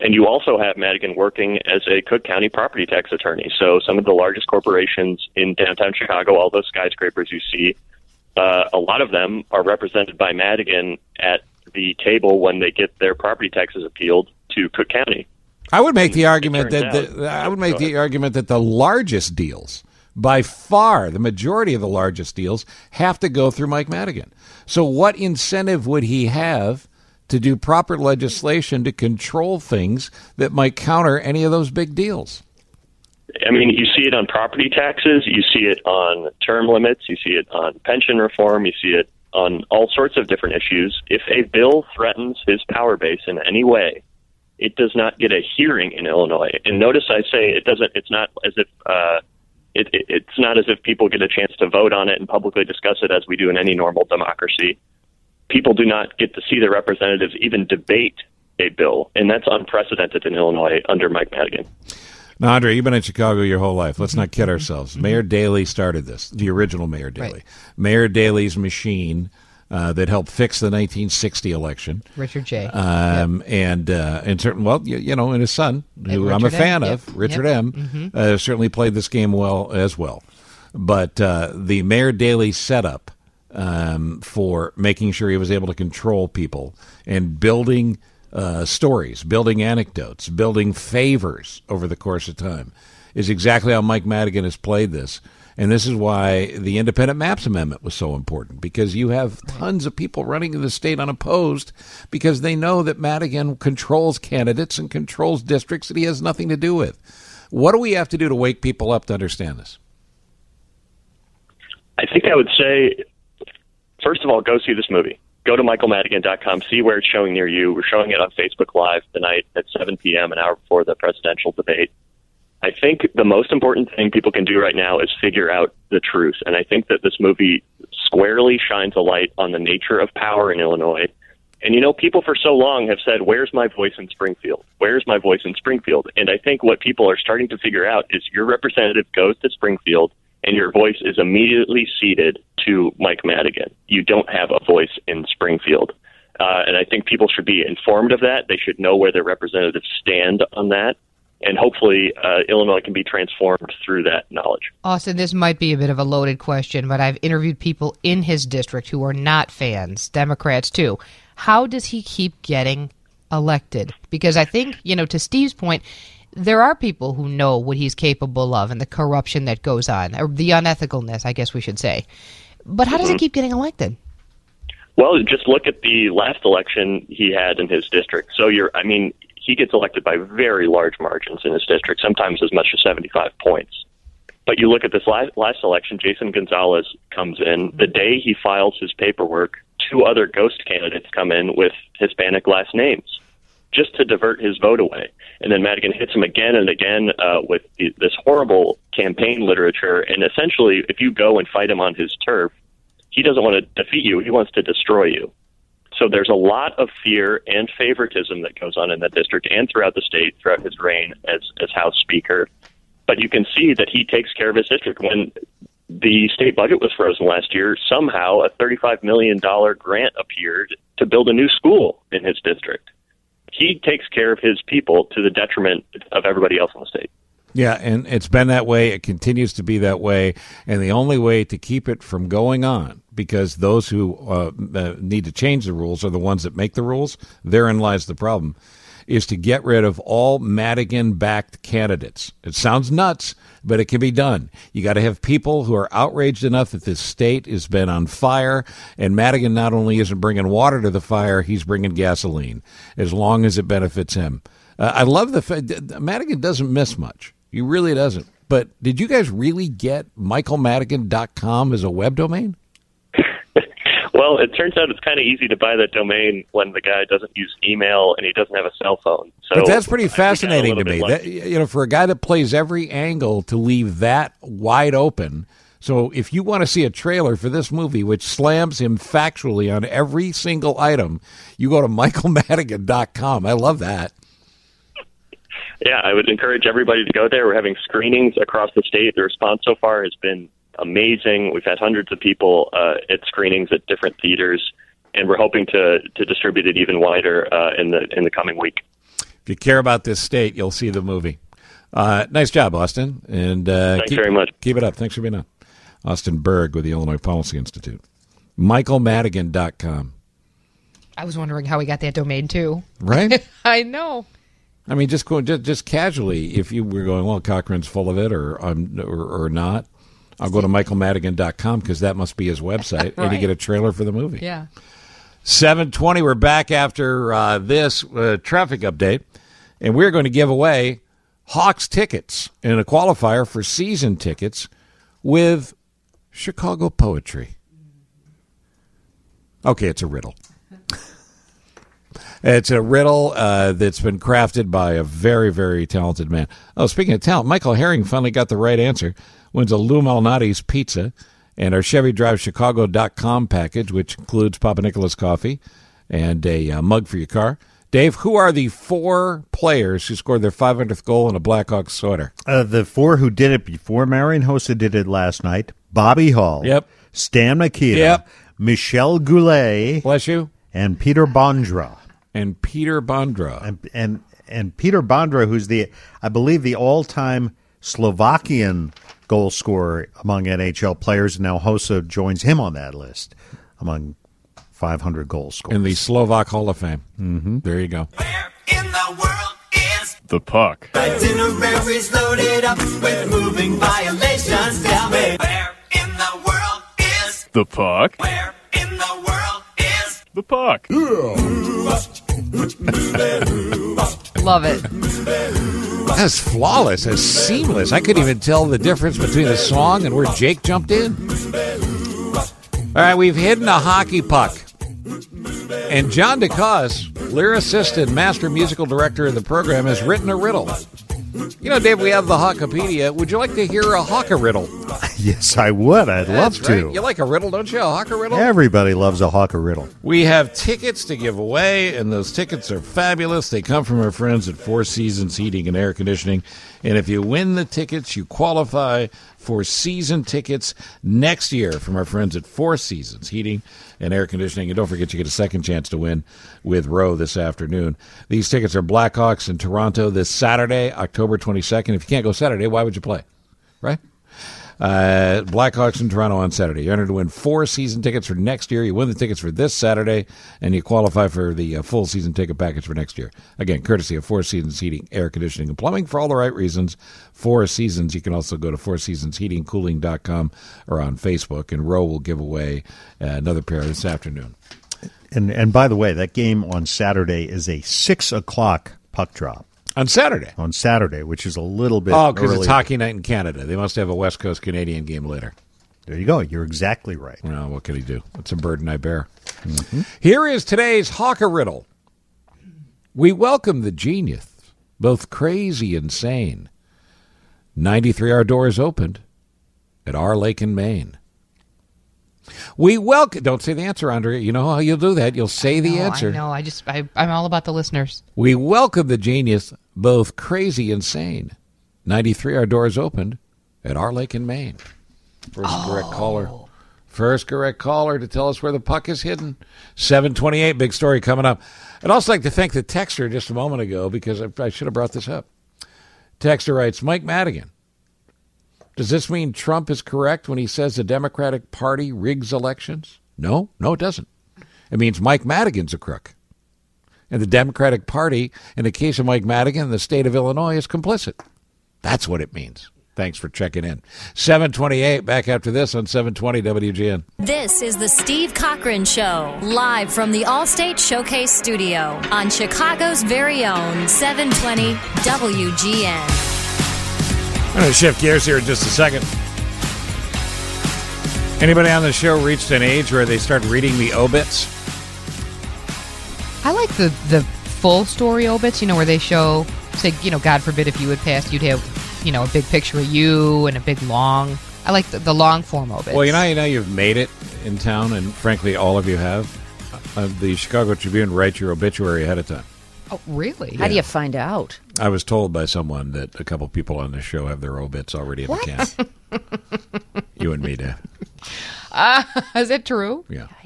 And you also have Madigan working as a Cook County property tax attorney. So some of the largest corporations in downtown Chicago, all those skyscrapers you see, a lot of them are represented by Madigan at the table when they get their property taxes appealed to Cook County. I would make the argument that the largest deals, by far the majority of the largest deals, have to go through Mike Madigan. So what incentive would he have to do proper legislation to control things that might counter any of those big deals? I mean, you see it on property taxes, you see it on term limits, you see it on pension reform, you see it on all sorts of different issues. If a bill threatens his power base in any way, it does not get a hearing in Illinois. And notice I say it doesn't. It's not as if it's not as if people get a chance to vote on it and publicly discuss it as we do in any normal democracy. People do not get to see their representatives even debate a bill, and that's unprecedented in Illinois under Mike Madigan. Now, Andre, you've been in Chicago your whole life. Let's not kid ourselves. Mayor Daley started this, the original Mayor Daley. Right. Mayor Daley's machine that helped fix the 1960 election. Richard J. And certain, well, and his son, who I'm a fan of, Richard M., certainly played this game well as well. But the Mayor Daley setup for making sure he was able to control people and building stories, building anecdotes, building favors over the course of time is exactly how Mike Madigan has played this. And this is why the Independent Maps Amendment was so important, because you have tons of people running in the state unopposed because they know that Madigan controls candidates and controls districts that he has nothing to do with. What do we have to do to wake people up to understand this? I think I would say, first of all, go see this movie. Go to michaelmadigan.com, see where it's showing near you. We're showing it on Facebook Live tonight at 7 p.m., an hour before the presidential debate. I think the most important thing people can do right now is figure out the truth. And I think that this movie squarely shines a light on the nature of power in Illinois. And, people for so long have said, where's my voice in Springfield? Where's my voice in Springfield? And I think what people are starting to figure out is your representative goes to Springfield and your voice is immediately ceded to Mike Madigan. You don't have a voice in Springfield. And I think people should be informed of that. They should know where their representatives stand on that. And hopefully Illinois can be transformed through that knowledge. Austin, this might be a bit of a loaded question, but I've interviewed people in his district who are not fans, Democrats too. How does he keep getting elected? Because I think, to Steve's point, there are people who know what he's capable of and the corruption that goes on, or the unethicalness, I guess we should say. But how does he keep getting elected? Well, just look at the last election he had in his district. So he gets elected by very large margins in his district, sometimes as much as 75 points. But you look at this last election, Jason Gonzalez comes in. The day he files his paperwork, 2 other ghost candidates come in with Hispanic last names just to divert his vote away. And then Madigan hits him again and again with this horrible campaign literature. And essentially, if you go and fight him on his turf, he doesn't want to defeat you. He wants to destroy you. So there's a lot of fear and favoritism that goes on in that district and throughout the state throughout his reign as House Speaker. But you can see that he takes care of his district. When the state budget was frozen last year, somehow a $35 million grant appeared to build a new school in his district. He takes care of his people to the detriment of everybody else in the state. Yeah, and it's been that way. It continues to be that way. And the only way to keep it from going on, because those who need to change the rules are the ones that make the rules, therein lies the problem, is to get rid of all Madigan-backed candidates. It sounds nuts, but it can be done. You got to have people who are outraged enough that this state has been on fire, and Madigan not only isn't bringing water to the fire, he's bringing gasoline, as long as it benefits him. I love the fact Madigan doesn't miss much. He really doesn't. But did you guys really get michaelmadigan.com as a web domain? Well, it turns out it's kind of easy to buy that domain when the guy doesn't use email and he doesn't have a cell phone. So but that's pretty fascinating to me. That, for a guy that plays every angle to leave that wide open. So if you want to see a trailer for this movie, which slams him factually on every single item, you go to michaelmadigan.com. I love that. Yeah, I would encourage everybody to go there. We're having screenings across the state. The response so far has been amazing. We've had hundreds of people at screenings at different theaters, and we're hoping to distribute it even wider in the coming week. If you care about this state, you'll see the movie. Nice job, Austin. And thanks very much. Keep it up. Thanks for being on. Austin Berg with the Illinois Policy Institute. MichaelMadigan.com. I was wondering how we got that domain, too. Right? I know. I mean, just casually, if you were going, well, Cochran's full of it or not, I'll go to MichaelMadigan.com because that must be his website, and you get a trailer for the movie. Yeah. 7:20, we're back after this traffic update, and we're going to give away Hawks tickets in a qualifier for season tickets with Chicago poetry. Okay, it's a riddle. It's a riddle that's been crafted by a very, very talented man. Oh, speaking of talent, Michael Herring finally got the right answer. Wins a Lou Malnati's pizza and our ChevyDriveChicago.com package, which includes Papa Nicholas coffee and a mug for your car. Dave, who are the 4 players who scored their 500th goal in a Blackhawks sweater? The 4 who did it before Marian Hossa did it last night. Bobby Hull. Yep. Stan Mikita. Yep. Michel Goulet. Bless you. And Peter Bondra. And Peter Bondra. And Peter Bondra, who's I believe the all-time Slovakian goal scorer among NHL players. Now Hossa joins him on that list among 500 goal scorers. In the Slovak Hall of Fame. Mm-hmm. There you go. Where in the world is the puck? Itineraries loaded up with moving violations. Tell me, where in the world is the puck? Where in the world is the puck? Love it. That's flawless. That's seamless. I couldn't even tell the difference between the song and where Jake jumped in. All right, we've hidden a hockey puck. And John DeCause, lyricist and master musical director of the program, has written a riddle. You know, Dave, we have the Hawkopedia. Would you like to hear a Hawka riddle? Yes, I would. I'd love to. Right. You like a riddle, don't you? A Hawka riddle? Everybody loves a Hawka riddle. We have tickets to give away, and those tickets are fabulous. They come from our friends at Four Seasons Heating and Air Conditioning. And if you win the tickets, you qualify for season tickets next year from our friends at Four Seasons Heating and Air Conditioning. And don't forget, you get a second chance to win with Roe this afternoon. These tickets are Blackhawks in Toronto this Saturday, October 22nd. If you can't go Saturday, why would you play? Right? Blackhawks in Toronto on Saturday. You're entered to win 4 season tickets for next year. You win the tickets for this Saturday, and you qualify for the full season ticket package for next year. Again, courtesy of Four Seasons Heating, Air Conditioning, and Plumbing for all the right reasons. Four Seasons. You can also go to fourseasonsheatingcooling.com or on Facebook, and Roe will give away another pair this afternoon. And by the way, that game on Saturday is a 6 o'clock puck drop. On Saturday? On Saturday, which is a little bit early. Oh, because it's hockey night in Canada. They must have a West Coast Canadian game later. There you go. You're exactly right. Well, what can he do? It's a burden I bear. Mm-hmm. Here is today's Hawka riddle. We welcome the genius, both crazy and sane. 93 our doors opened at our lake in Maine. We welcome... Don't say the answer, Andrea. You know how you'll do that. You'll say the answer. I know. I'm all about the listeners. We welcome the genius, both crazy and sane. 93 our doors opened at our lake in Maine. First correct caller to tell us where the puck is hidden. 7:28, big story coming up. I'd also like to thank the texter just a moment ago because I should have brought this up. Texter writes, Mike Madigan. Does this mean Trump is correct when he says the Democratic Party rigs elections? No, it doesn't. It means Mike Madigan's a crook. And the Democratic Party, in the case of Mike Madigan, the state of Illinois, is complicit. That's what it means. Thanks for checking in. 7:28, back after this on 720 WGN. This is the Steve Cochran Show, live from the Allstate Showcase Studio on Chicago's very own 720 WGN. I'm going to shift gears here in just a second. Anybody on the show reached an age where they start reading the obits? I like the full story obits, where they show, say, God forbid if you would pass, you'd have, a big picture of you and a big long. I like the long form obits. Well, you've made it in town, and frankly, all of you have. The Chicago Tribune writes your obituary ahead of time. Oh, really? How do you find out? I was told by someone that a couple people on the show have their obits already in the can. You and me, Dave. Is it true? Yeah. Yikes.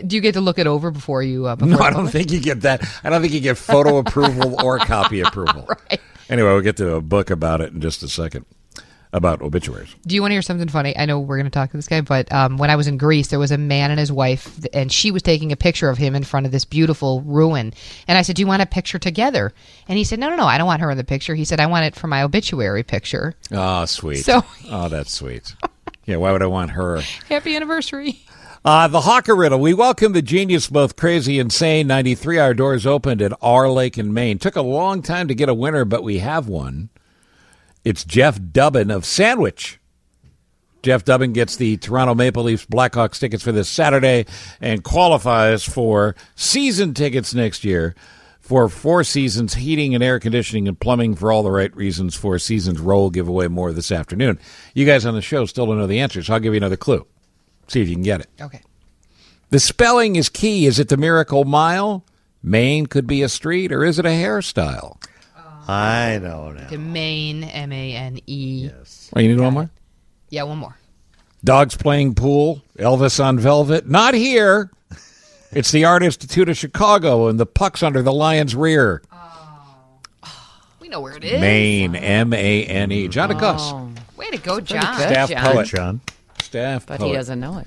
Do you get to look it over before you? No, I don't think you get that. I don't think you get photo approval or copy approval. Right. Anyway, we'll get to a book about it in just a second, about obituaries. Do you want to hear something funny? I know we're going to talk to this guy, but when I was in Greece, there was a man and his wife, and she was taking a picture of him in front of this beautiful ruin. And I said, do you want a picture together? And he said, no, I don't want her in the picture. He said, I want it for my obituary picture. Oh, sweet. Oh, that's sweet. Yeah, why would I want her? Happy anniversary. The Hawker Riddle. We welcome the genius, both crazy and sane. 93, our doors opened at R Lake in Maine. Took a long time to get a winner, but we have one. It's Jeff Dubin of Sandwich. Jeff Dubin gets the Toronto Maple Leafs Blackhawks tickets for this Saturday and qualifies for season tickets next year for 4 seasons, heating and air conditioning and plumbing for all the right reasons. 4 seasons. Roll giveaway more this afternoon. You guys on the show still don't know the answer, so I'll give you another clue. See if you can get it. Okay. The spelling is key. Is it the Miracle Mile? Maine could be a street, or is it a hairstyle? I don't know. Maine, M-A-N-E. Yes. Oh, you need one more? Yeah, one more. Dogs playing pool. Elvis on velvet. Not here. It's the Art Institute of Chicago, and the puck's under the lion's rear. We know where it is. Maine, M-A-N-E. John DeGuss. Way to go, John. Staff John. poet. John. Staff but poet. he doesn't know it.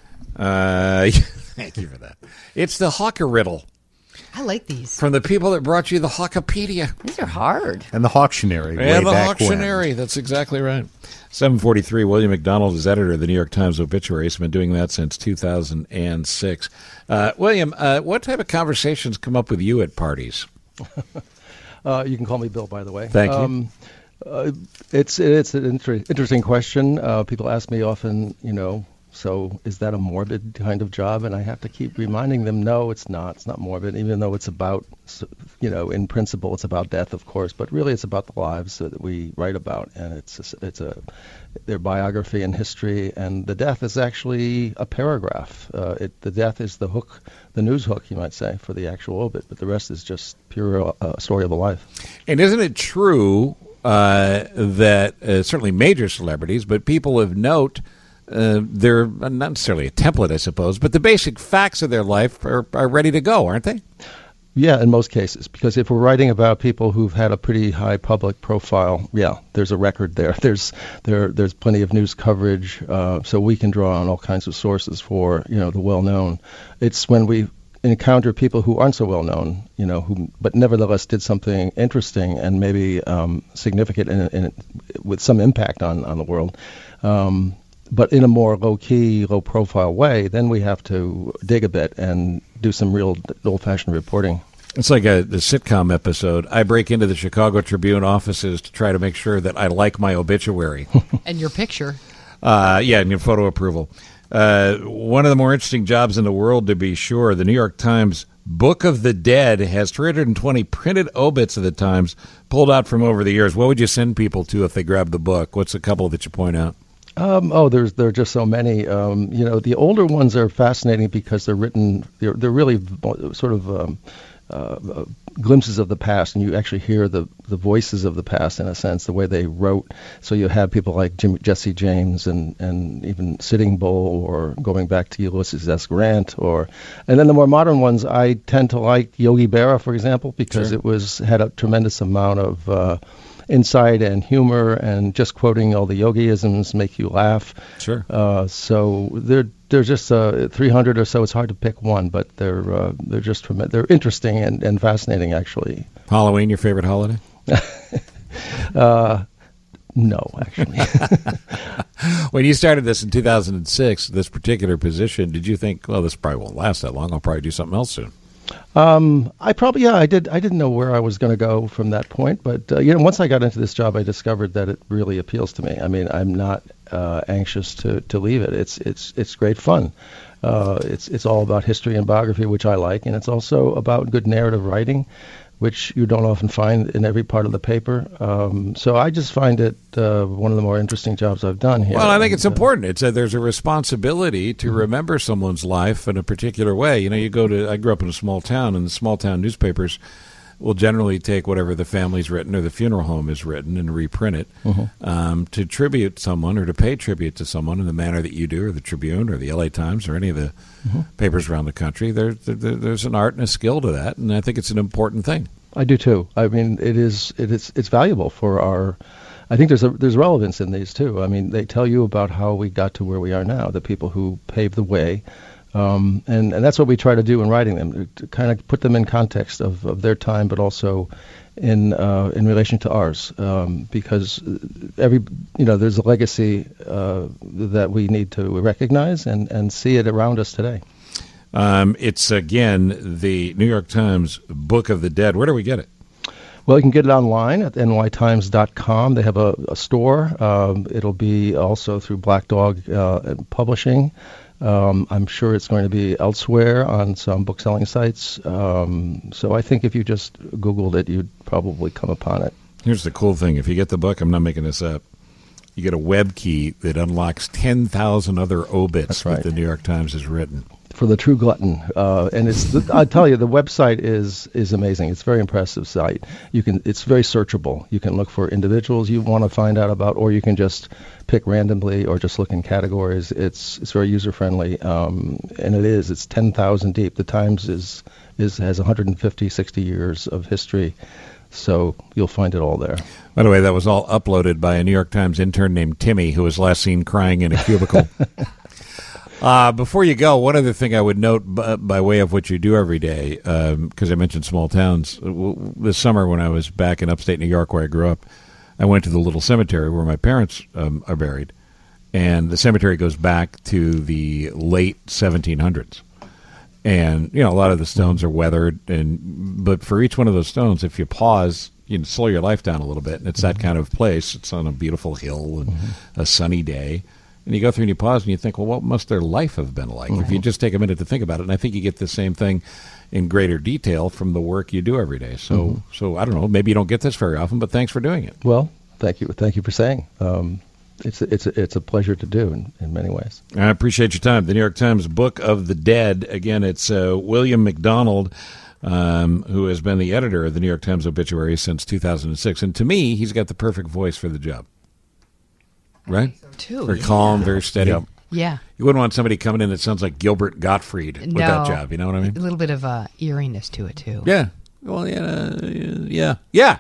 Thank you for that. It's the Hawker Riddle. I like these. From the people that brought you the Hawkopedia. These are hard. And the Hawktionary. And the back Hawktionary. when. That's exactly right. 7:43. William McDonald is editor of the New York Times Obituaries. He's been doing that since 2006. William, what type of conversations come up with you at parties? You can call me Bill, by the way. Thank you. It's an interesting question. People ask me often, so is that a morbid kind of job? And I have to keep reminding them, no, it's not. It's not morbid, even though it's about, in principle, it's about death, of course, but really it's about the lives that we write about, and it's their biography and history, and the death is actually a paragraph. The death is the hook, the news hook, you might say, for the actual obit, but the rest is just pure story of a life. And isn't it true that certainly major celebrities, but people of note, they're not necessarily a template, I suppose, but the basic facts of their life are ready to go, aren't they? Yeah, in most cases, because if we're writing about people who've had a pretty high public profile, yeah, there's a record there. There's plenty of news coverage, so we can draw on all kinds of sources for the well-known. It's when we encounter people who aren't so well-known, who but nevertheless did something interesting and maybe significant with some impact on the world. But in a more low-key, low-profile way, then we have to dig a bit and do some real old-fashioned reporting. It's like the sitcom episode. I break into the Chicago Tribune offices to try to make sure that I like my obituary. And your picture. And your photo approval. One of the more interesting jobs in the world, to be sure. The New York Times Book of the Dead has 320 printed obits of the Times pulled out from over the years. What would you send people to if they grab the book? What's a couple that you point out? There are just so many. The older ones are fascinating because they're written. They're really sort of glimpses of the past, and you actually hear the voices of the past in a sense, the way they wrote. So you have people like Jesse James and even Sitting Bull, or going back to Ulysses S. Grant, and then the more modern ones. I tend to like Yogi Berra, for example, because it had a tremendous amount of insight and humor, and just quoting all the yogiisms make you laugh. Sure. So there's just 300 or so. It's hard to pick one, but they're just tremendous. They're interesting and fascinating, actually. Halloween, your favorite holiday? No, actually. When you started this in 2006, this particular position, did you think, well, this probably won't last that long. I'll probably do something else soon? I didn't know where I was going to go from that point, but once I got into this job, I discovered that it really appeals to me. I mean, I'm not anxious to leave it. It's great fun. It's all about history and biography, which I like, and it's also about good narrative writing, which you don't often find in every part of the paper. So I just find it one of the more interesting jobs I've done here. Well, I think it's important. There's a responsibility to remember someone's life in a particular way. I grew up in a small town, and the small town newspapers, will generally take whatever the family's written or the funeral home has written and reprint it to tribute someone or to pay tribute to someone in the manner that you do, or the Tribune or the LA Times or any of the papers around the country. There's an art and a skill to that, and I think it's an important thing. I do too. I mean, it's valuable for our. I think there's relevance in these too. I mean, they tell you about how we got to where we are now, the people who paved the way. And that's what we try to do in writing them, to kind of put them in context of their time, but also in relation to ours, because there's a legacy that we need to recognize and see it around us today. It's, again, the New York Times Book of the Dead. Where do we get it? Well, you can get it online at nytimes.com. They have a store. It'll be also through Black Dog Publishing. I'm sure it's going to be elsewhere on some bookselling sites. So I think if you just Googled it, you'd probably come upon it. Here's the cool thing. If you get the book, I'm not making this up, you get a web key that unlocks 10,000 other obits that the New York Times has written. For the true glutton, and I tell you, the website is amazing. It's a very impressive site. It's very searchable. You can look for individuals you want to find out about, or you can just pick randomly, or just look in categories. It's very user friendly, and it's 10,000 deep. The Times has 150, 60 years of history, so you'll find it all there. By the way, that was all uploaded by a New York Times intern named Timmy, who was last seen crying in a cubicle. Before you go, one other thing I would note by way of what you do every day, because I mentioned small towns. This summer when I was back in upstate New York where I grew up, I went to the little cemetery where my parents are buried, and the cemetery goes back to the late 1700s. And, a lot of the stones are weathered, but for each one of those stones, if you pause, you can slow your life down a little bit, and it's that kind of place. It's on a beautiful hill and a sunny day. And you go through and you pause and you think, well, what must their life have been like? If you just take a minute to think about it. And I think you get the same thing in greater detail from the work you do every day. So I don't know, maybe you don't get this very often, but thanks for doing it. Well, thank you. Thank you for saying. It's a pleasure to do in many ways. I appreciate your time. The New York Times Book of the Dead. Again, it's William McDonald, who has been the editor of the New York Times Obituary since 2006. And to me, he's got the perfect voice for the job. Right? Too. Very calm, very steady. Yep. Yeah. You wouldn't want somebody coming in that sounds like Gilbert Gottfried with that job. You know what I mean? A little bit of eeriness to it, too. Yeah. Well, yeah.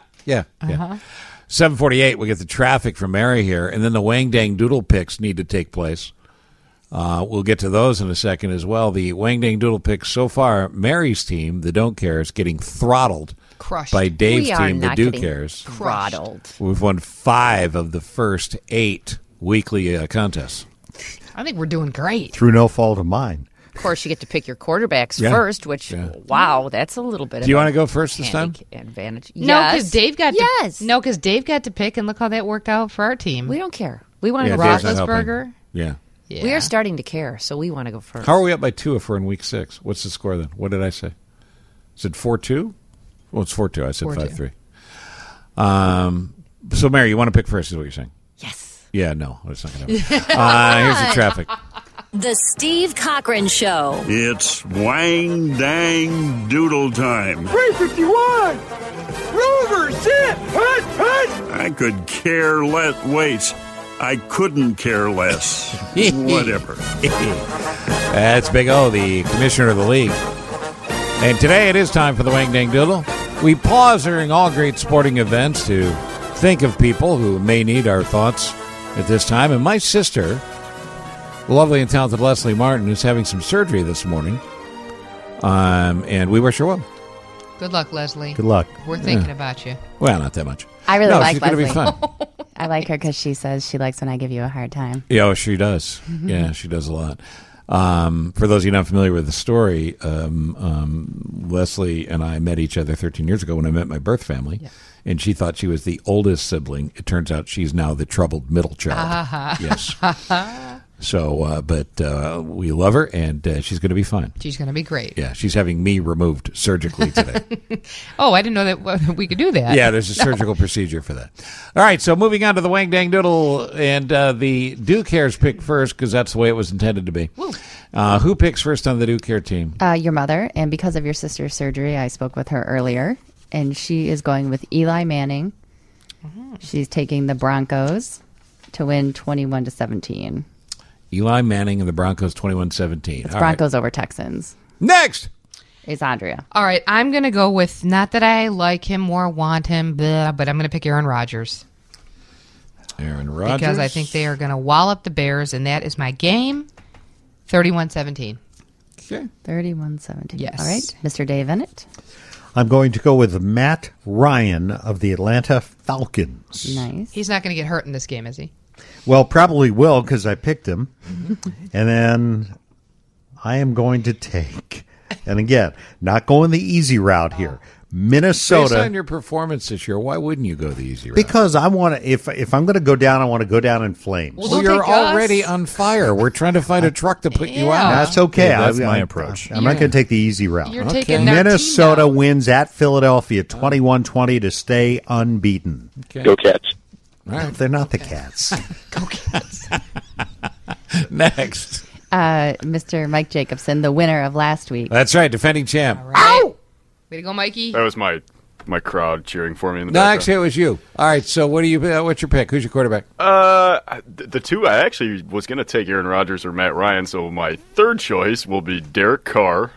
7:48, we get the traffic from Mary here, and then the Wang Dang Doodle picks need to take place. We'll get to those in a second as well. The Wang Dang Doodle picks so far, Mary's team, the Don't Cares, getting throttled. Crushed. By Dave's team, the Do getting Cares. Throttled. We've won 5 of the first 8 weekly contests. I think we're doing great. Through no fault of mine. Of course, you get to pick your quarterbacks first, which, wow, that's a little bit Do you want to go first this time? Advantage. No, because Dave got to Dave got to pick, and look how that worked out for our team. We don't care. We want to go Roethlisberger. Yeah. We are starting to care, so we want to go first. How are we up by 2 if we're in week 6? What's the score then? What did I say? Is it 4-2? Well, it's 4-2. I said 5-3. So, Mary, you want to pick first is what you're saying? Yes. Yeah, no. It's not going to happen. Here's the traffic. The Steve Cochran Show. It's Wang Dang Doodle time. 351! Rover, sit! Hut, hut! I could care less. Wait, I couldn't care less. Whatever. That's Big O, the commissioner of the league. And today it is time for the Wang Dang Doodle. We pause during all great sporting events to think of people who may need our thoughts at this time. And my sister, the lovely and talented Leslie Martin, is having some surgery this morning. And we wish her well. Good luck, Leslie. Good luck. We're thinking about you. Well, not that much. I really like Leslie. She's going to be fun. I like her because she says she likes when I give you a hard time. Yeah, she does. Yeah, she does a lot. For those of you not familiar with the story, Leslie and I met each other 13 years ago when I met my birth family, and she thought she was the oldest sibling. It turns out she's now the troubled middle child. Yes. So, but we love her, and she's going to be fine. She's going to be great. Yeah, she's having me removed surgically today. Oh, I didn't know that we could do that. Yeah, there's a surgical procedure for that. All right, so moving on to the Wang Dang Doodle, and the Do Cares pick first, because that's the way it was intended to be. Who picks first on the Do Care team? Your mother, and because of your sister's surgery, I spoke with her earlier, And she is going with Eli Manning. She's taking the Broncos to win 21-17. Eli Manning and the Broncos 21-17. It's Broncos over Texans. Next is Andrea. All right, I'm going to go with, not that I like him or want him, but I'm going to pick Aaron Rodgers. Aaron Rodgers. Because I think they are going to wallop the Bears, and that is my game. 31-17. Okay. 31-17. Yes. All right, Mr. Dave Ennett. I'm going to go with Matt Ryan of the Atlanta Falcons. Nice. He's not going to get hurt in this game, is he? Well, probably will because I picked him. And then I am going to take, and again, not going the easy route here, Minnesota. Based on your performance this year, why wouldn't you go the easy route? Because I want to, if I'm going to go down, I want to go down in flames. Well, you're already on fire. We're trying to find a truck to put you out. That's okay. Yeah, that's my approach. I'm not going to take the easy route. You're taking our Minnesota team down. wins at Philadelphia 21-20 to stay unbeaten. Okay. Go Cats. All right. They're not the Cats. Go Cats. Next. Mr. Mike Jacobson, the winner of last week. That's right, defending champ. All right. Ow! Way to go, Mikey. That was my crowd cheering for me in the No, background. actually, it was you. All right, so what's your pick? Who's your quarterback? The two, I actually was going to take Aaron Rodgers or Matt Ryan, so my third choice will be Derek Carr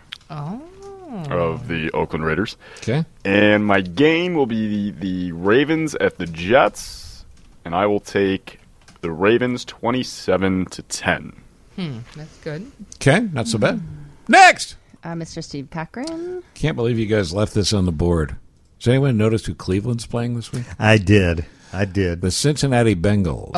of the Oakland Raiders. Okay. And my game will be the Ravens at the Jets, and I will take the Ravens 27-10. That's good. Okay, not so bad. Next! Mr. Steve Cochran. Can't believe you guys left this on the board. Does anyone notice who Cleveland's playing this week? I did. The Cincinnati Bengals.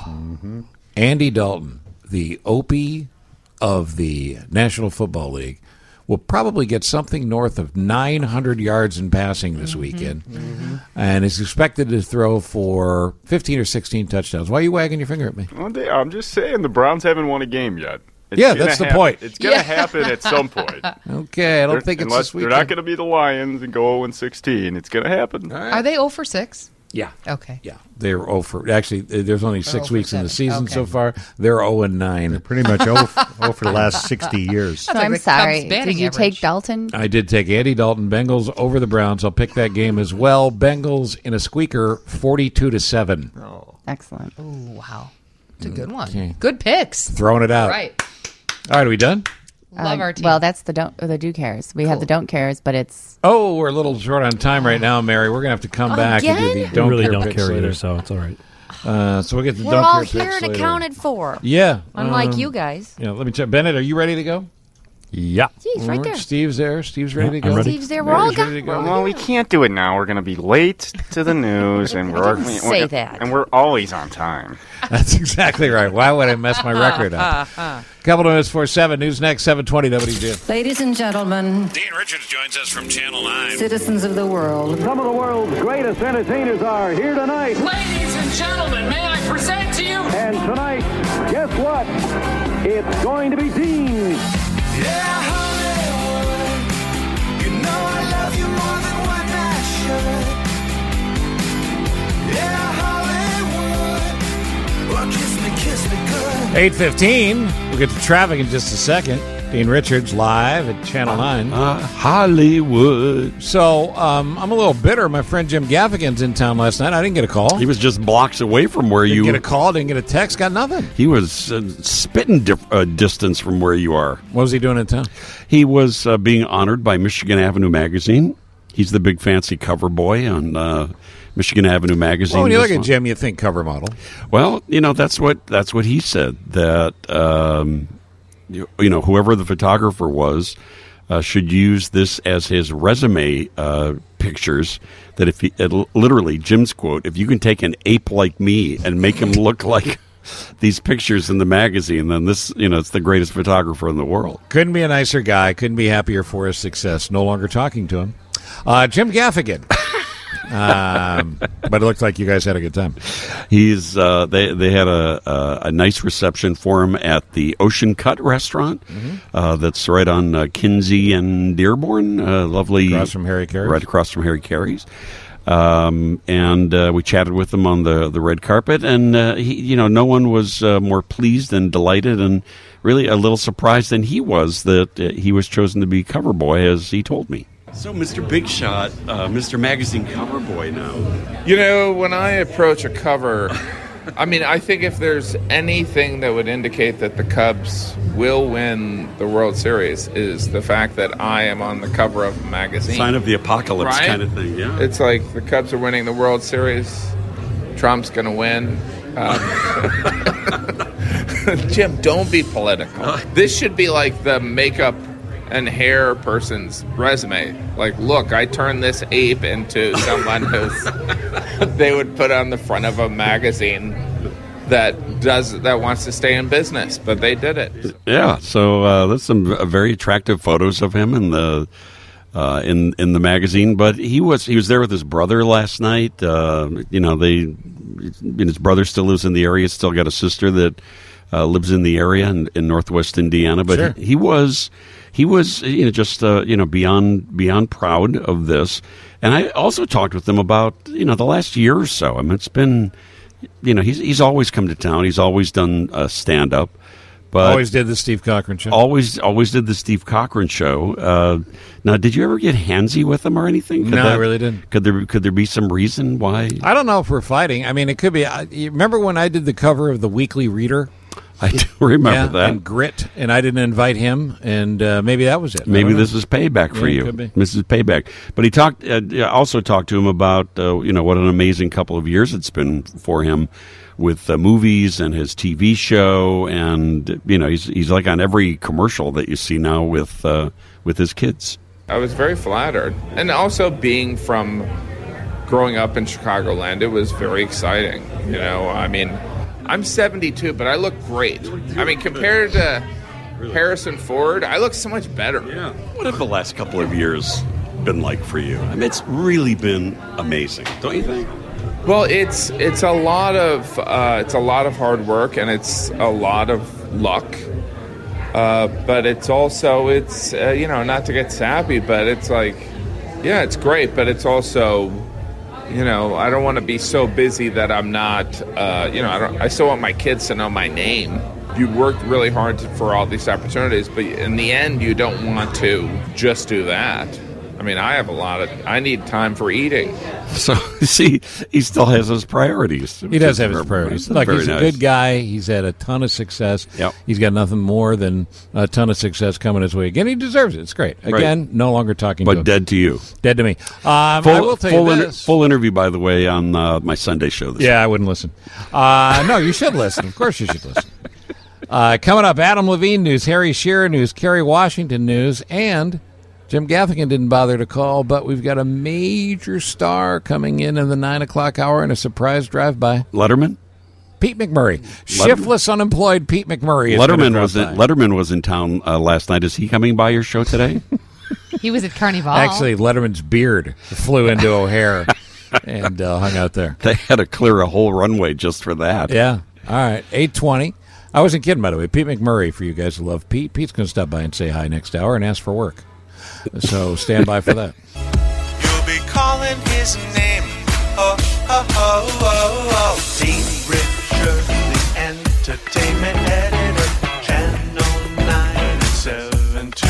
Andy Dalton, the Opie of the National Football League, will probably get something north of 900 yards in passing this weekend, and is expected to throw for 15 or 16 touchdowns. Why are you wagging your finger at me? Well, I'm just saying the Browns haven't won a game yet. That's the point. It's going to happen at some point. Okay, I don't think it's this weekend. They're not going to be the Lions and go 0-16. It's going to happen. Right. Are they 0 for 6? Yeah. Okay. Yeah. They're 0 for... Actually, there's only 6 weeks in the season Okay. so far. They're 0-9. They're pretty much 0 for the last 60 years. So like I'm the sorry. Cubs batting Did you average. take Dalton? I did take Andy Dalton, Bengals over the Browns. I'll pick that game as well. Bengals in a squeaker, 42-7. Oh. Excellent. Oh, wow. It's a good one. Okay. Good picks. Throwing it out. Right. All right, are we done? Love our team. Well, that's the do cares. We have the don't cares, but it's... Oh, we're a little short on time right now, Mary. We're going to have to come back and do the We don't really care don't picks care later. either, so it's all right. So we'll get the We're don't all care here picks and later. accounted for. Yeah. Unlike you guys. Yeah, let me check. Bennett, are you ready to go? Yeah. He's right there. Steve's there. Steve's ready to go. I'm ready. Steve's there. We're all ready to go. Well, we can't do it now. We're going to be late to the news, and say that. And we're always on time. That's exactly right. Why would I mess my record up? Couple of minutes before 7. News next, 7:20 WGN. Ladies and gentlemen, Dean Richards joins us from Channel 9. citizens of the world, Some of the world's greatest entertainers are here tonight. Ladies and gentlemen, may I present to you? And tonight, guess what? It's going to be Dean. Yeah, Hollywood, you know I love you more than what I should. Yeah, Hollywood, well, kiss me good. 8:15. We'll get to traffic in just a second. Dean Richards live at Channel 9. Hollywood. So I'm a little bitter. My friend Jim Gaffigan's in town last night. I didn't get a call. He was just blocks away from where Didn't you... get a call, didn't get a text, got nothing. He was spitting distance from where you are. What was he doing in town? He was being honored by Michigan Avenue Magazine. He's the big fancy cover boy on Michigan Avenue Magazine. Well, when you look this at month. Jim, you think cover model. Well, that's what he said, that whoever the photographer was should use this as his resume pictures. That if he, literally, Jim's quote, if you can take an ape like me and make him look like these pictures in the magazine, then this, it's the greatest photographer in the world. Couldn't be a nicer guy. Couldn't be happier for his success. No longer talking to him. Jim Gaffigan. But it looked like you guys had a good time. He's they had a nice reception for him at the Ocean Cut restaurant. That's right on Kinsey and Dearborn. Lovely, Across from Harry Carey's. Right across from Harry Carey's. And we chatted with him on the red carpet, and he, no one was more pleased and delighted, and really a little surprised than he was that he was chosen to be cover boy, as he told me. So, Mr. Big Shot, Mr. Magazine cover boy now. You know, when I approach a cover, I mean, I think if there's anything that would indicate that the Cubs will win the World Series is the fact that I am on the cover of a magazine. Sign of the apocalypse right? kind of thing, yeah. It's like the Cubs are winning the World Series. Trump's going to win. Jim, don't be political. This should be like the makeup and hair person's resume. Like, look, I turned this ape into someone who's they would put on the front of a magazine that wants to stay in business, but they did it. Yeah, so there's some very attractive photos of him in the in the magazine. But he was there with his brother last night. His brother still lives in the area. Still got a sister that lives in the area in Northwest Indiana. But sure. he was just beyond proud of this. And I also talked with him about the last year or so. I mean, it's been he's always come to town. He's always done stand up. But always did the Steve Cochran show. Always did the Steve Cochran show. Now, did you ever get handsy with him or anything? I really didn't. Could there be some reason why? I don't know if we're fighting. I mean, it could be. You remember when I did the cover of the Weekly Reader? I do remember that. And Grit, and I didn't invite him, and maybe that was it. Maybe this is payback for you. Could be. This is payback. But he also talked to him about what an amazing couple of years it's been for him with movies and his TV show, and he's like on every commercial that you see now with his kids. I was very flattered, and also growing up in Chicagoland, it was very exciting. I mean, I'm 72, but I look great. I mean, compared to Harrison Ford, I look so much better. Yeah. What have the last couple of years been like for you? I mean, it's really been amazing, don't you think? Well, it's a lot of hard work, and it's a lot of luck. But it's also not to get sappy, but it's like, yeah, it's great, but it's also, I don't want to be so busy that I'm not, I still want my kids to know my name. You worked really hard for all these opportunities, but in the end, you don't want to just do that. I mean, I need time for eating. So, see, he still has his priorities. He does have his priorities. Like, he's a good guy. He's had a ton of success. Yep. He's got nothing more than a ton of success coming his way. Again, he deserves it. It's great. Again, no longer talking to him. But dead to you. Dead to me. I will tell you this. Full interview, by the way, on my Sunday show this week. I wouldn't listen. No, you should listen. Of course you should listen. Coming up, Adam Levine news, Harry Shearer news, Kerry Washington news, and Jim Gaffigan didn't bother to call, but we've got a major star coming in the 9 o'clock hour and a surprise drive-by. Letterman? Pete McMurray. Shiftless, unemployed Pete McMurray. Letterman was in town last night. Is he coming by your show today? He was at Carnival. Actually, Letterman's beard flew into O'Hare and hung out there. They had to clear a whole runway just for that. Yeah. All right, 8:20. I wasn't kidding, by the way. Pete McMurray, for you guys who love Pete. Pete's going to stop by and say hi next hour and ask for work. So stand by for that. You'll be calling his name. Oh, oh, oh, oh, oh. Dean Richard, the entertainment editor. Channel 9720.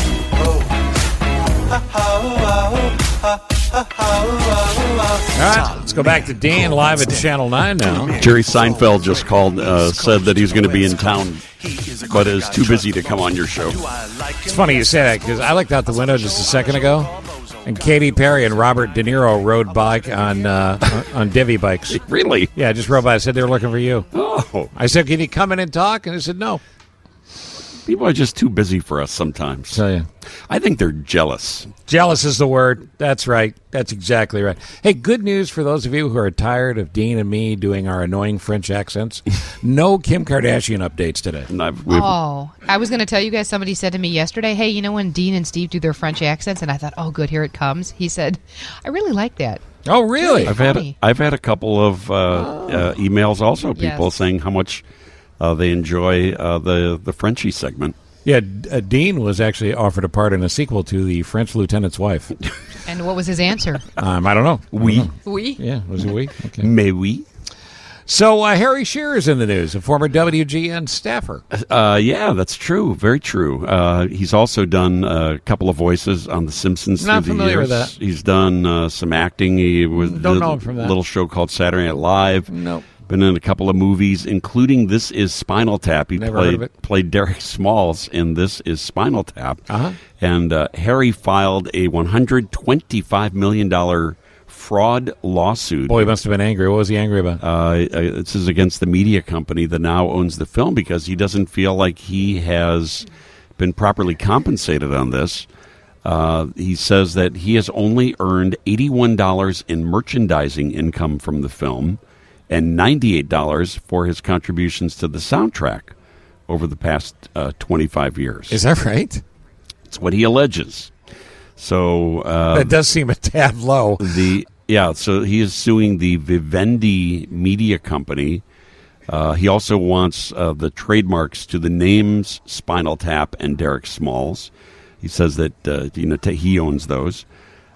Oh, oh, oh, oh, oh. All right, let's go back to Dan live at Channel 9 now. Jerry Seinfeld just called, said that he's going to be in town, but is too busy to come on your show. It's funny you say that, because I looked out the window just a second ago, and Katy Perry and Robert De Niro rode by on Divvy bikes. Really? Yeah, I just rode by. I said they were looking for you. Oh. I said, can you come in and talk? And I said, no. People are just too busy for us sometimes. Tell you. I think they're jealous. Jealous is the word. That's right. That's exactly right. Hey, good news for those of you who are tired of Dean and me doing our annoying French accents. No Kim Kardashian updates today. I was going to tell you guys, somebody said to me yesterday, hey, when Dean and Steve do their French accents? And I thought, oh, good, here it comes. He said, I really like that. Oh, really? I've had a couple of emails also, people saying how much they enjoy the Frenchie segment. Yeah, Dean was actually offered a part in a sequel to The French Lieutenant's Wife. And what was his answer? I don't know. Oui. Oui? Yeah, was it oui? Okay. Mais oui. So Harry Shearer's in the news, a former WGN staffer. Yeah, that's true. Very true. He's also done a couple of voices on The Simpsons Not through the familiar years. with that. He's done some acting. He was Don't know him from that. little show called Saturday Night Live. Nope. Been in a couple of movies, including This Is Spinal Tap. He Never heard of it. played Derek Smalls in This Is Spinal Tap. Uh-huh. And Harry filed a $125 million fraud lawsuit. Boy, he must have been angry. What was he angry about? This is against the media company that now owns the film because he doesn't feel like he has been properly compensated on this. He says that he has only earned $81 in merchandising income from the film and $98 for his contributions to the soundtrack over the past 25 years. Is that right? That's what he alleges. So that does seem a tad low. So he is suing the Vivendi media company. He also wants the trademarks to the names Spinal Tap and Derek Smalls. He says that he owns those.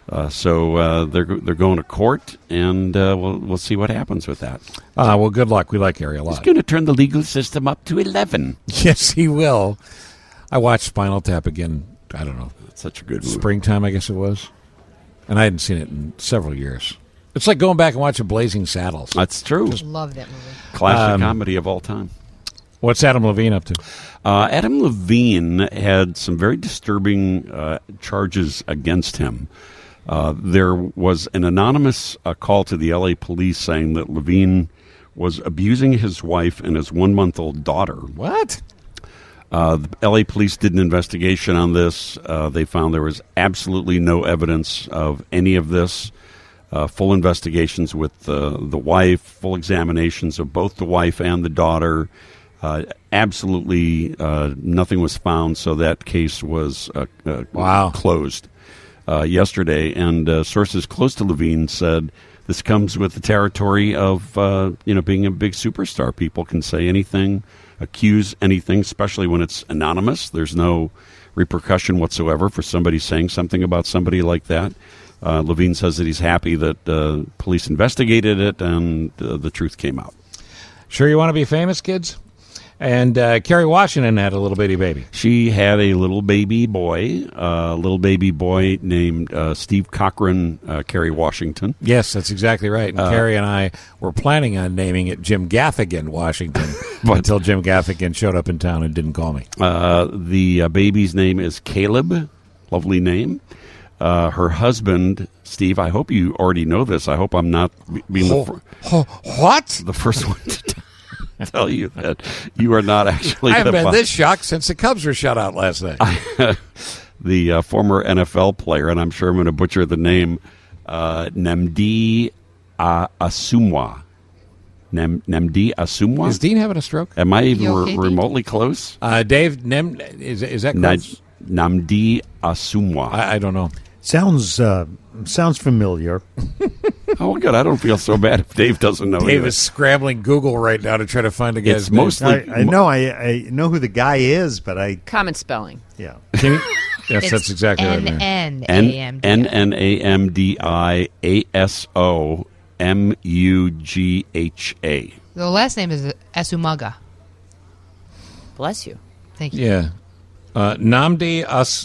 So they're going to court, and we'll see what happens with that. Well, good luck. We like Harry a lot. He's going to turn the legal system up to 11. Yes, he will. I watched Spinal Tap again. I don't know. That's such a good movie. Springtime, I guess it was. And I hadn't seen it in several years. It's like going back and watching Blazing Saddles. That's true. Love that movie. Classic comedy of all time. What's Adam Levine up to? Adam Levine had some very disturbing charges against him. There was an anonymous call to the L.A. police saying that Levine was abusing his wife and his 1-month-old daughter. What? The L.A. police did an investigation on this. They found there was absolutely no evidence of any of this. Full investigations with the wife, full examinations of both the wife and the daughter. Absolutely nothing was found, so that case was closed yesterday. And sources close to Levine said this comes with the territory of being a big superstar. People can say anything, accuse anything, especially when it's anonymous. There's no repercussion whatsoever for somebody saying something about somebody like that. Levine says that he's happy that police investigated it and the truth came out. Sure you want to be famous, kids? And Kerry Washington had a little bitty baby. She had a little baby boy named Steve Cochran Kerry Washington. Yes, that's exactly right. And Kerry and I were planning on naming it Jim Gaffigan Washington until Jim Gaffigan showed up in town and didn't call me. The baby's name is Caleb. Lovely name. Her husband, Steve, I hope you already know this. I hope I'm not being the first one to tell you that you are not actually. I haven't been this shocked since the Cubs were shut out last night. The former NFL player, and I'm sure I'm going to butcher the name, Nnamdi Asomugha. Nnamdi Asomugha? Is Dean having a stroke? Am I even remotely close? Dave, is that close? Nnamdi Asomugha. I don't know. Sounds familiar. Oh, good. I don't feel so bad if Dave doesn't know. Dave is scrambling Google right now to try to find a guy's It's mostly. I know who the guy is, but I common spelling. Yeah. Yes, that's exactly right. Nnamdiasomugha. The last name is Asomugha. Bless you. Thank you. Yeah. Nnamdi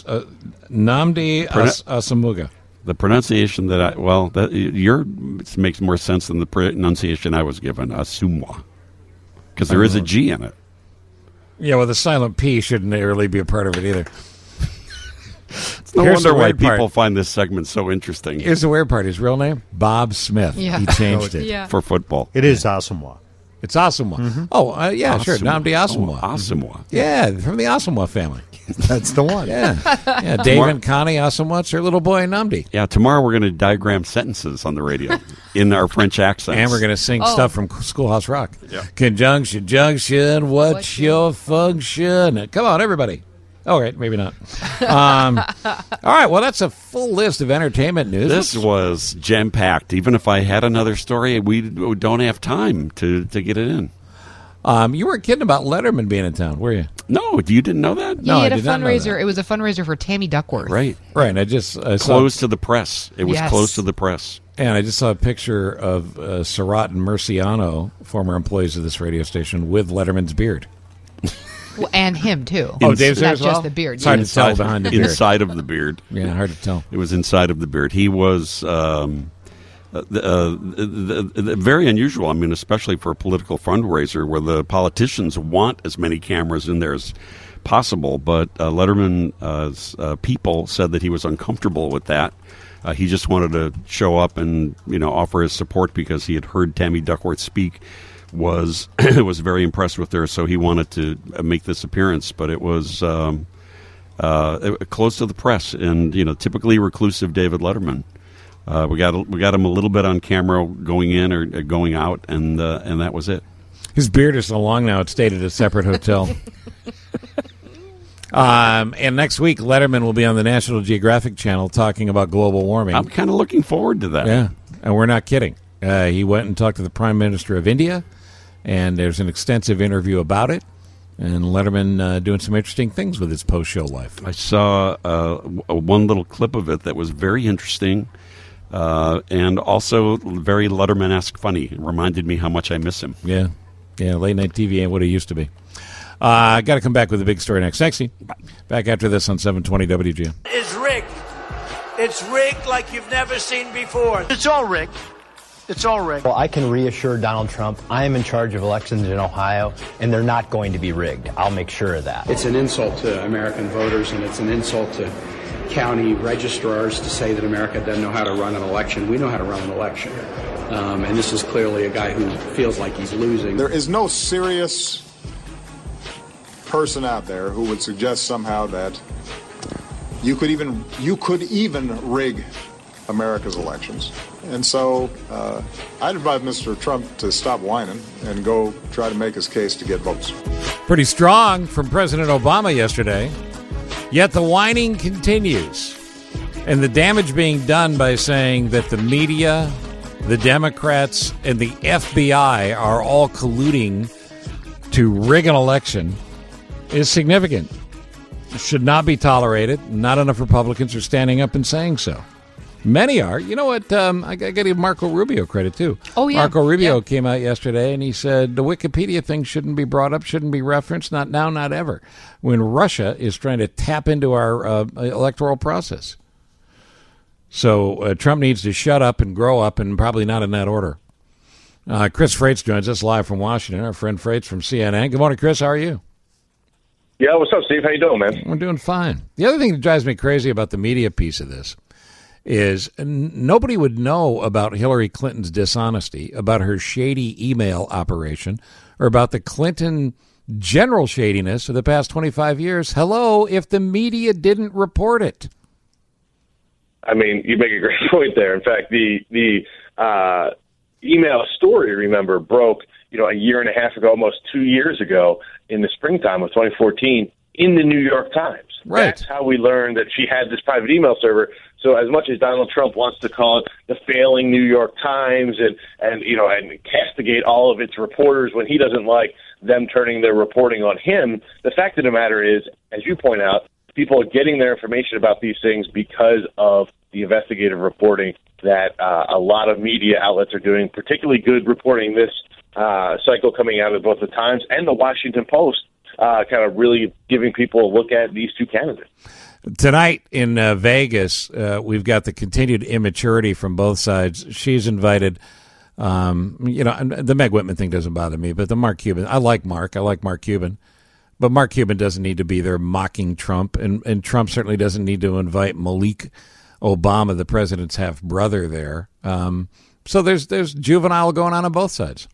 Asomugha. The pronunciation yours makes more sense than the pronunciation I was given, Asomugha, because there is a G in it. Yeah, well, the silent P shouldn't really be a part of it either. It's no wonder why people find this segment so interesting. Here's the weird part. His real name? Bob Smith. Yeah. He changed it for football. It is Asomugha. It's Asomugha. Mm-hmm. Oh, yeah, sure. Nnamdi Asomugha. Asomugha. Yeah, from the Asomugha family. That's the one. Yeah. Dave and Connie Asomugha, it's their little boy Nnamdi. Yeah, tomorrow we're going to diagram sentences on the radio in our French accents. And we're going to sing stuff from Schoolhouse Rock. Yeah. Conjunction, junction, what's your function? Come on, everybody. Oh, right, maybe not. All right, well, that's a full list of entertainment news. This was jam-packed. Even if I had another story, we don't have time to get it in. You weren't kidding about Letterman being in town, were you? No, you didn't know that? Yeah, No, he had I a did not know fundraiser. that. It was a fundraiser for Tammy Duckworth. Right. Right. I Closed to the press. It was Yes. closed to the press. And I just saw a picture of Surratt and Murciano, former employees of this radio station, with Letterman's beard. Well, and him, too. Oh, Dave's there Not as well? just the beard. It's hard to tell behind the beard. Inside of the beard. Yeah, hard to tell. It was inside of the beard. He was very unusual. I mean, especially for a political fundraiser where the politicians want as many cameras in there as possible. But Letterman's people said that he was uncomfortable with that. He just wanted to show up and offer his support because he had heard Tammy Duckworth speak. Was very impressed with her, so he wanted to make this appearance. But it was close to the press, and typically reclusive David Letterman. We got him a little bit on camera going in or going out, and that was it. His beard is so long now; it stayed at a separate hotel. And next week, Letterman will be on the National Geographic Channel talking about global warming. I'm kind of looking forward to that. Yeah, and we're not kidding. He went and talked to the Prime Minister of India, and there's an extensive interview about it. And Letterman doing some interesting things with his post-show life. I saw one little clip of it that was very interesting. And also very Letterman-esque funny. It reminded me how much I miss him. Yeah, late night TV ain't what it used to be. I got to come back with a big story next. Sexy. Back after this on 720 WGN. It's rigged. It's rigged like you've never seen before. It's all rigged. It's all rigged. Well, I can reassure Donald Trump I am in charge of elections in Ohio, and they're not going to be rigged. I'll make sure of that. It's an insult to American voters, and it's an insult to county registrars to say that America doesn't know how to run an election. We know how to run an election. And this is clearly a guy who feels like he's losing. There is no serious person out there who would suggest somehow that you could even rig America's elections. And so I'd advise Mr. Trump to stop whining and go try to make his case to get votes. Pretty strong from President Obama yesterday. Yet the whining continues. And the damage being done by saying that the media, the Democrats, and the FBI are all colluding to rig an election is significant. It should not be tolerated. Not enough Republicans are standing up and saying so. Many are. You know what? I got to give Marco Rubio credit, too. Oh, yeah. Marco Rubio came out yesterday, and he said the Wikipedia thing shouldn't be brought up, shouldn't be referenced, not now, not ever, when Russia is trying to tap into our electoral process. So Trump needs to shut up and grow up, and probably not in that order. Chris Freitz joins us live from Washington, our friend Freitz from CNN. Good morning, Chris. How are you? Yeah, what's up, Steve? How you doing, man? We're doing fine. The other thing that drives me crazy about the media piece of this is nobody would know about Hillary Clinton's dishonesty, about her shady email operation, or about the Clinton general shadiness of the past 25 years. Hello, if the media didn't report it. I mean, you make a great point there. In fact, the email story, remember, broke, a year and a half ago, almost 2 years ago, in the springtime of 2014, in the New York Times. Right. That's how we learned that she had this private email server. So as much as Donald Trump wants to call it the failing New York Times and castigate all of its reporters when he doesn't like them turning their reporting on him, the fact of the matter is, as you point out, people are getting their information about these things because of the investigative reporting that a lot of media outlets are doing, particularly good reporting this cycle coming out of both the Times and the Washington Post, kind of really giving people a look at these two candidates. Tonight in Vegas, we've got the continued immaturity from both sides. She's invited, the Meg Whitman thing doesn't bother me, but the Mark Cuban, I like Mark Cuban, but Mark Cuban doesn't need to be there mocking Trump, and Trump certainly doesn't need to invite Malik Obama, the president's half-brother, there. So there's juvenile going on both sides.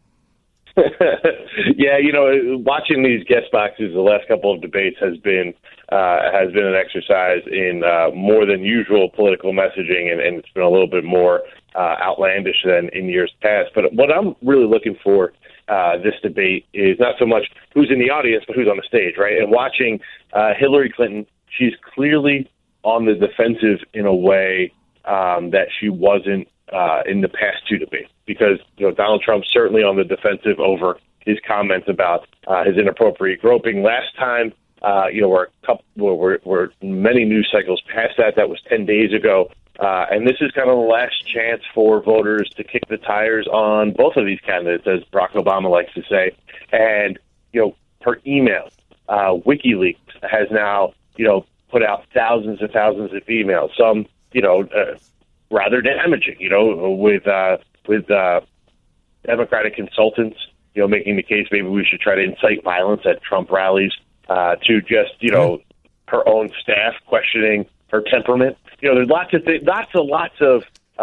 Yeah, watching these guest boxes the last couple of debates has been an exercise in more than usual political messaging, and it's been a little bit more outlandish than in years past. But what I'm really looking for this debate is not so much who's in the audience, but who's on the stage, right? And watching Hillary Clinton, she's clearly on the defensive in a way that she wasn't in the past two debates, because Donald Trump's certainly on the defensive over his comments about his inappropriate groping. Last time, we're many news cycles past that. That was 10 days ago. And this is kind of the last chance for voters to kick the tires on both of these candidates, as Barack Obama likes to say. And, per email, WikiLeaks has now, put out thousands and thousands of emails, some, rather damaging, with Democratic consultants, making the case maybe we should try to incite violence at Trump rallies, to just, her own staff questioning her temperament. There's lots of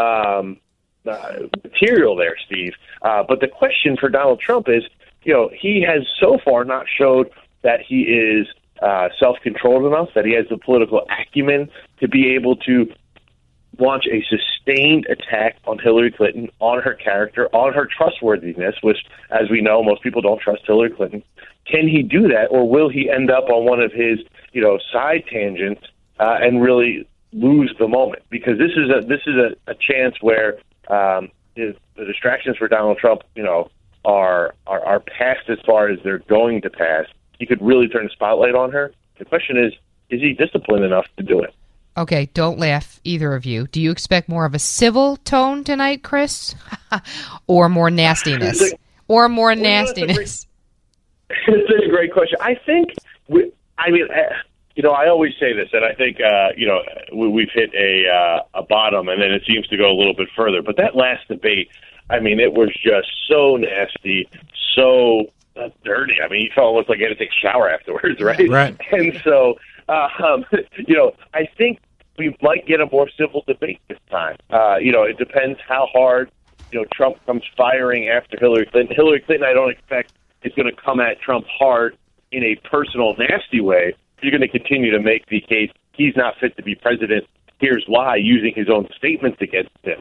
material there, Steve. But the question for Donald Trump is, he has so far not showed that he is self-controlled enough, that he has the political acumen to be able to launch a sustained attack on Hillary Clinton, on her character, on her trustworthiness, which, as we know, most people don't trust Hillary Clinton. Can he do that, or will he end up on one of his, side tangents and really lose the moment? Because this is a chance where the distractions for Donald Trump, are past as far as they're going to pass. He could really turn the spotlight on her. The question is he disciplined enough to do it? Okay, don't laugh, either of you. Do you expect more of a civil tone tonight, Chris? Or more nastiness? Nastiness? It's a great question. I think, I always say this, and I think, we've hit a bottom, and then it seems to go a little bit further. But that last debate, it was just so nasty, so dirty. You felt almost like you had to take a shower afterwards, right? Right. And so, I think we might get a more civil debate this time. It depends how hard, Trump comes firing after Hillary Clinton. Hillary Clinton, I don't expect, is going to come at Trump hard in a personal, nasty way. You're going to continue to make the case he's not fit to be president. Here's why, using his own statements against him.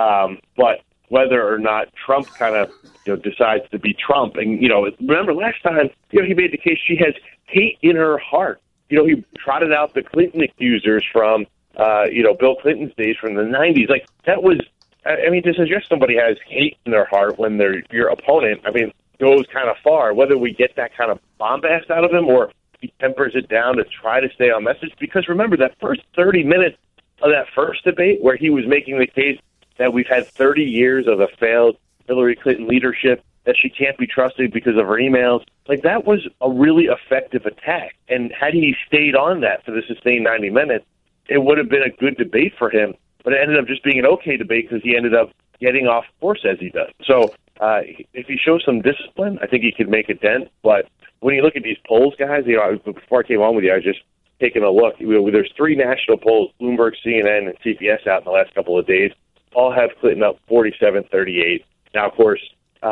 But whether or not Trump kind of decides to be Trump, and remember last time he made the case she has hate in her heart. He trotted out the Clinton accusers from Bill Clinton's days from the 90s. Like, that was, to suggest somebody has hate in their heart when they're your opponent, goes kind of far. Whether we get that kind of bombast out of him or he tempers it down to try to stay on message. Because remember, that first 30 minutes of that first debate where he was making the case that we've had 30 years of a failed Hillary Clinton leadership, that she can't be trusted because of her emails, that was a really effective attack. And had he stayed on that for the sustained 90 minutes, it would have been a good debate for him. But it ended up just being an okay debate because he ended up getting off course as he does. So if he shows some discipline, I think he could make a dent. But when you look at these polls, guys, before I came on with you, I was just taking a look. There's 3 national polls, Bloomberg, CNN, and CBS, out in the last couple of days. All have Clinton up 47-38. Now, of course,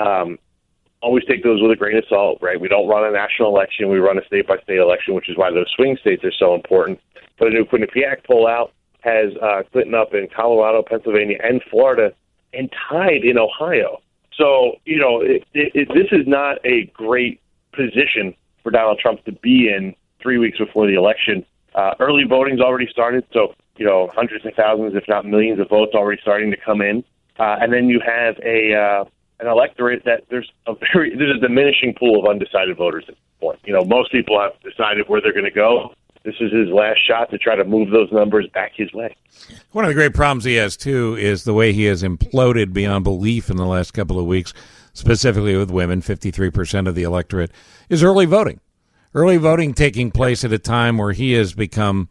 always take those with a grain of salt, right? We don't run a national election. We run a state-by-state election, which is why those swing states are so important. But a new Quinnipiac poll out has Clinton up in Colorado, Pennsylvania, and Florida, and tied in Ohio. So, this is not a great position for Donald Trump to be in 3 weeks before the election. Early voting's already started, so, hundreds of thousands, if not millions of votes already starting to come in. And then you have an electorate that there's a diminishing pool of undecided voters at this point. Most people have decided where they're going to go. This is his last shot to try to move those numbers back his way. One of the great problems he has, too, is the way he has imploded beyond belief in the last couple of weeks, specifically with women. 53% of the electorate is early voting. Early voting taking place at a time where he has become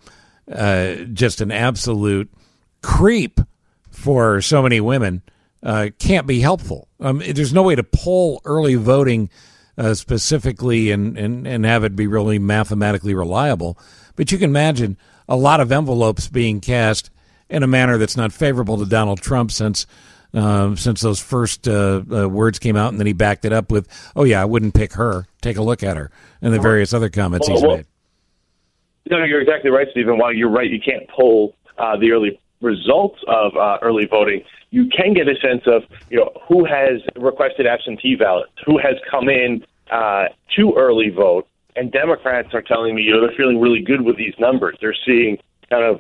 just an absolute creep for so many women. Can't be helpful. There's no way to poll early voting specifically and have it be really mathematically reliable. But you can imagine a lot of envelopes being cast in a manner that's not favorable to Donald Trump since those first words came out, and then he backed it up with, "Oh yeah, I wouldn't pick her. Take a look at her," and the various other comments he's made. No, you're exactly right, Stephen. While you're right, you can't poll the early results of early voting. You can get a sense of who has requested absentee ballots, who has come in to early vote, and Democrats are telling me they're feeling really good with these numbers. They're seeing kind of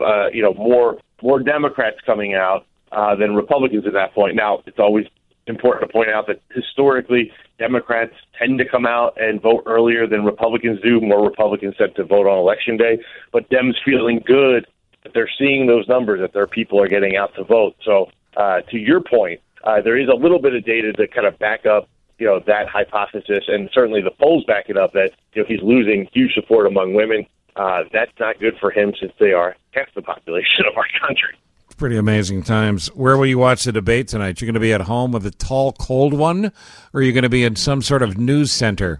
more Democrats coming out than Republicans at that point. Now, it's always important to point out that historically Democrats tend to come out and vote earlier than Republicans do. More Republicans tend to vote on Election Day. But Dems feeling good that they're seeing those numbers, that their people are getting out to vote. So to your point, there is a little bit of data to kind of back up, that hypothesis. And certainly the polls back it up that, he's losing huge support among women. That's not good for him since they are half the population of our country. Pretty amazing times. Where will you watch the debate tonight? You're going to be at home with a tall, cold one, or are you going to be in some sort of news center?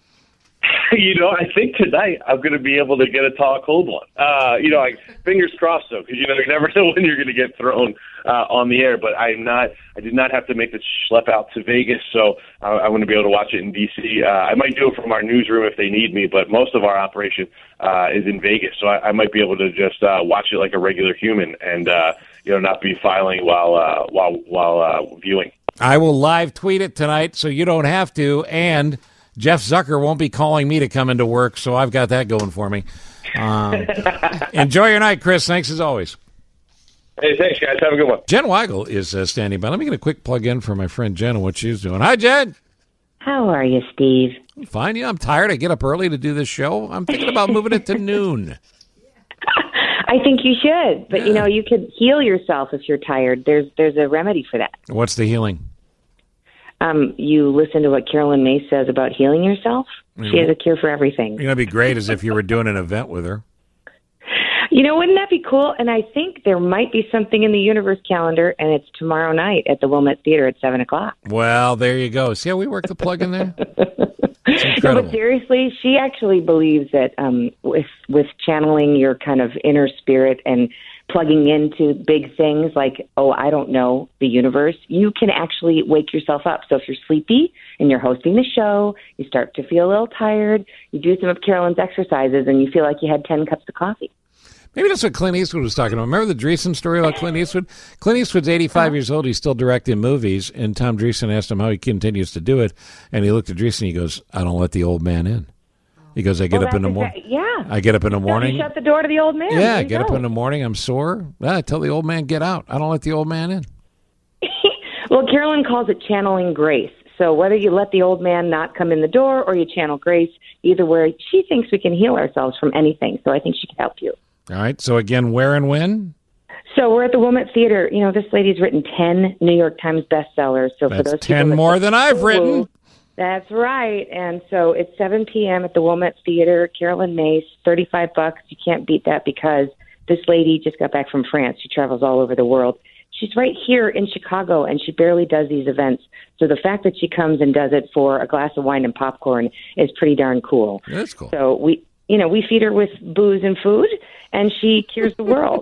I think tonight I'm going to be able to get a tall, cold one. Fingers crossed, though, because, you never know when you're going to get thrown on the air. But I did not have to make the schlep out to Vegas, so I'm going to be able to watch it in D.C. I might do it from our newsroom if they need me, but most of our operation is in Vegas, so I might be able to just watch it like a regular human and, not be filing while viewing. I will live tweet it tonight, so you don't have to, and Jeff Zucker won't be calling me to come into work, so I've got that going for me. Enjoy your night, Chris. Thanks as always. Hey, thanks, guys. Have a good one. Jen Weigel is standing by. Let me get a quick plug-in for my friend Jen and what she's doing. Hi, Jen. How are you, Steve? Fine. Yeah, I'm tired. I get up early to do this show. I'm thinking about moving it to noon. I think you should, but, you could heal yourself if you're tired. There's a remedy for that. What's the healing? You listen to what Carolyn Mace says about healing yourself. She has a cure for everything. It'd be great as if you were doing an event with her. Wouldn't that be cool? And I think there might be something in the universe calendar, and it's tomorrow night at the Wilmette Theater at 7:00. Well, there you go. See how we work the plug in there? It's incredible. No, but seriously, she actually believes that with channeling your kind of inner spirit and plugging into big things like, I don't know, the universe, you can actually wake yourself up. So if you're sleepy and you're hosting the show, you start to feel a little tired, you do some of Carolyn's exercises, and you feel like you had 10 cups of coffee. Maybe that's what Clint Eastwood was talking about. Remember the Dreesen story about Clint Eastwood? Clint Eastwood's 85 years old. He's still directing movies, and Tom Dreesen asked him how he continues to do it, and he looked at Dreesen and he goes, I don't let the old man in. He goes, I get up in the morning. I get up in the morning. You shut the door to the old man. Yeah, I get up in the morning. I'm sore. I tell the old man, get out. I don't let the old man in. Well, Carolyn calls it channeling grace. So whether you let the old man not come in the door or you channel grace, either way, she thinks we can heal ourselves from anything. So I think she can help you. All right. So again, where and when? So we're at the Wilmette Theater. This lady's written 10 New York Times bestsellers. So that's for those 10 more than I've written. That's right. And so it's 7 p.m. at the Wilmette Theater. Carolyn Mace, $35. You can't beat that because this lady just got back from France. She travels all over the world. She's right here in Chicago, and she barely does these events. So the fact that she comes and does it for a glass of wine and popcorn is pretty darn cool. That's cool. So we feed her with booze and food, and she cures the world.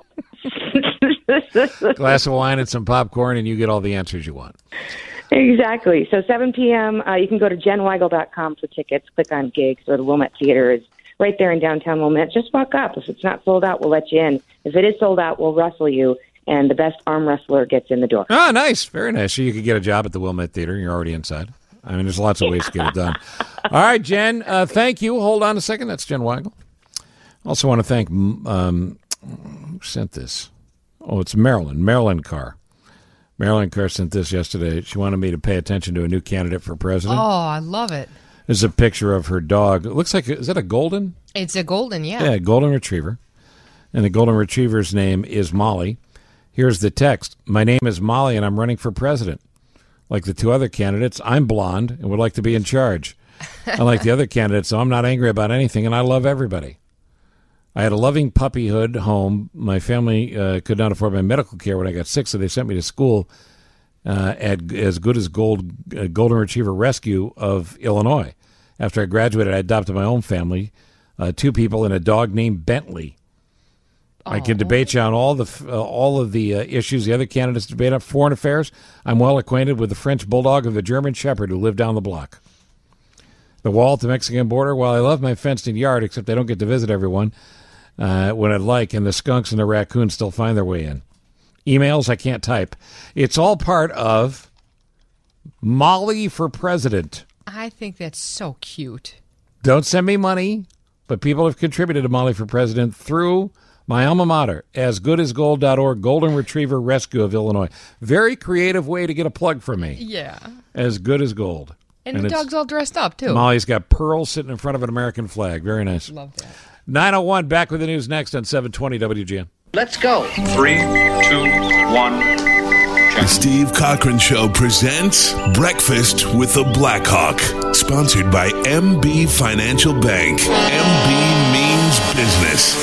Glass of wine and some popcorn, and you get all the answers you want. Exactly. So 7 p.m., you can go to jenweigel.com for tickets. Click on gigs, or the Wilmette Theater is right there in downtown Wilmette. Just walk up. If it's not sold out, we'll let you in. If it is sold out, we'll wrestle you, and the best arm wrestler gets in the door. Oh, nice. Very nice. So you could get a job at the Wilmette Theater. You're already inside. I mean, there's lots of ways to get it done. All right, Jen, thank you. Hold on a second. That's Jen Weigel. Also want to thank, who sent this? Oh, it's Marilyn. Marilyn Carr. Marilyn Carr sent this yesterday. She wanted me to pay attention to a new candidate for president. Oh, I love it. This is a picture of her dog. It looks like, is that a golden? It's a golden, yeah. Yeah, a golden retriever. And the golden retriever's name is Molly. Here's the text. My name is Molly, and I'm running for president. Like the two other candidates, I'm blonde and would like to be in charge. Unlike the other candidates, so I'm not angry about anything, and I love everybody. I had a loving puppyhood home. My family could not afford my medical care when I got sick, so they sent me to school at As Good as Gold Golden Retriever Rescue of Illinois. After I graduated, I adopted my own family, 2 people and a dog named Bentley. I can debate you on all of the issues the other candidates debate on. Foreign affairs, I'm well acquainted with the French Bulldog and the German Shepherd who live down the block. The wall at the Mexican border, while I love my fenced-in yard, except I don't get to visit everyone when I'd like, and the skunks and the raccoons still find their way in. Emails I can't type. It's all part of Molly for President. I think that's so cute. Don't send me money, but people have contributed to Molly for President through my alma mater, asgoodasgold.org, Golden Retriever Rescue of Illinois. Very creative way to get a plug from me. Yeah. As Good as Gold. And the dog's all dressed up, too. Molly's got pearls sitting in front of an American flag. Very nice. Love that. 9:01, back with the news next on 720 WGN. Let's go. 3, 2, 1. The Steve Cochran Show presents Breakfast with the Blackhawk, sponsored by MB Financial Bank. MB means business.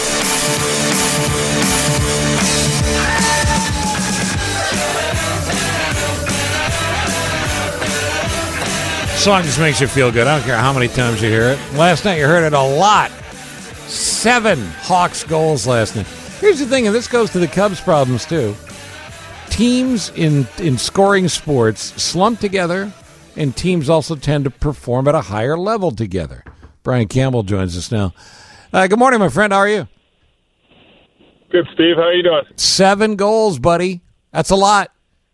Song just makes you feel good. I don't care how many times you hear it. Last night you heard it a lot. 7 Hawks goals last night. Here's the thing, and this goes to the Cubs' problems too. Teams in scoring sports slump together, and teams also tend to perform at a higher level together. Brian Campbell joins us now. Good morning, my friend. How are you? Good, Steve. How are you doing? 7 goals, buddy. That's a lot.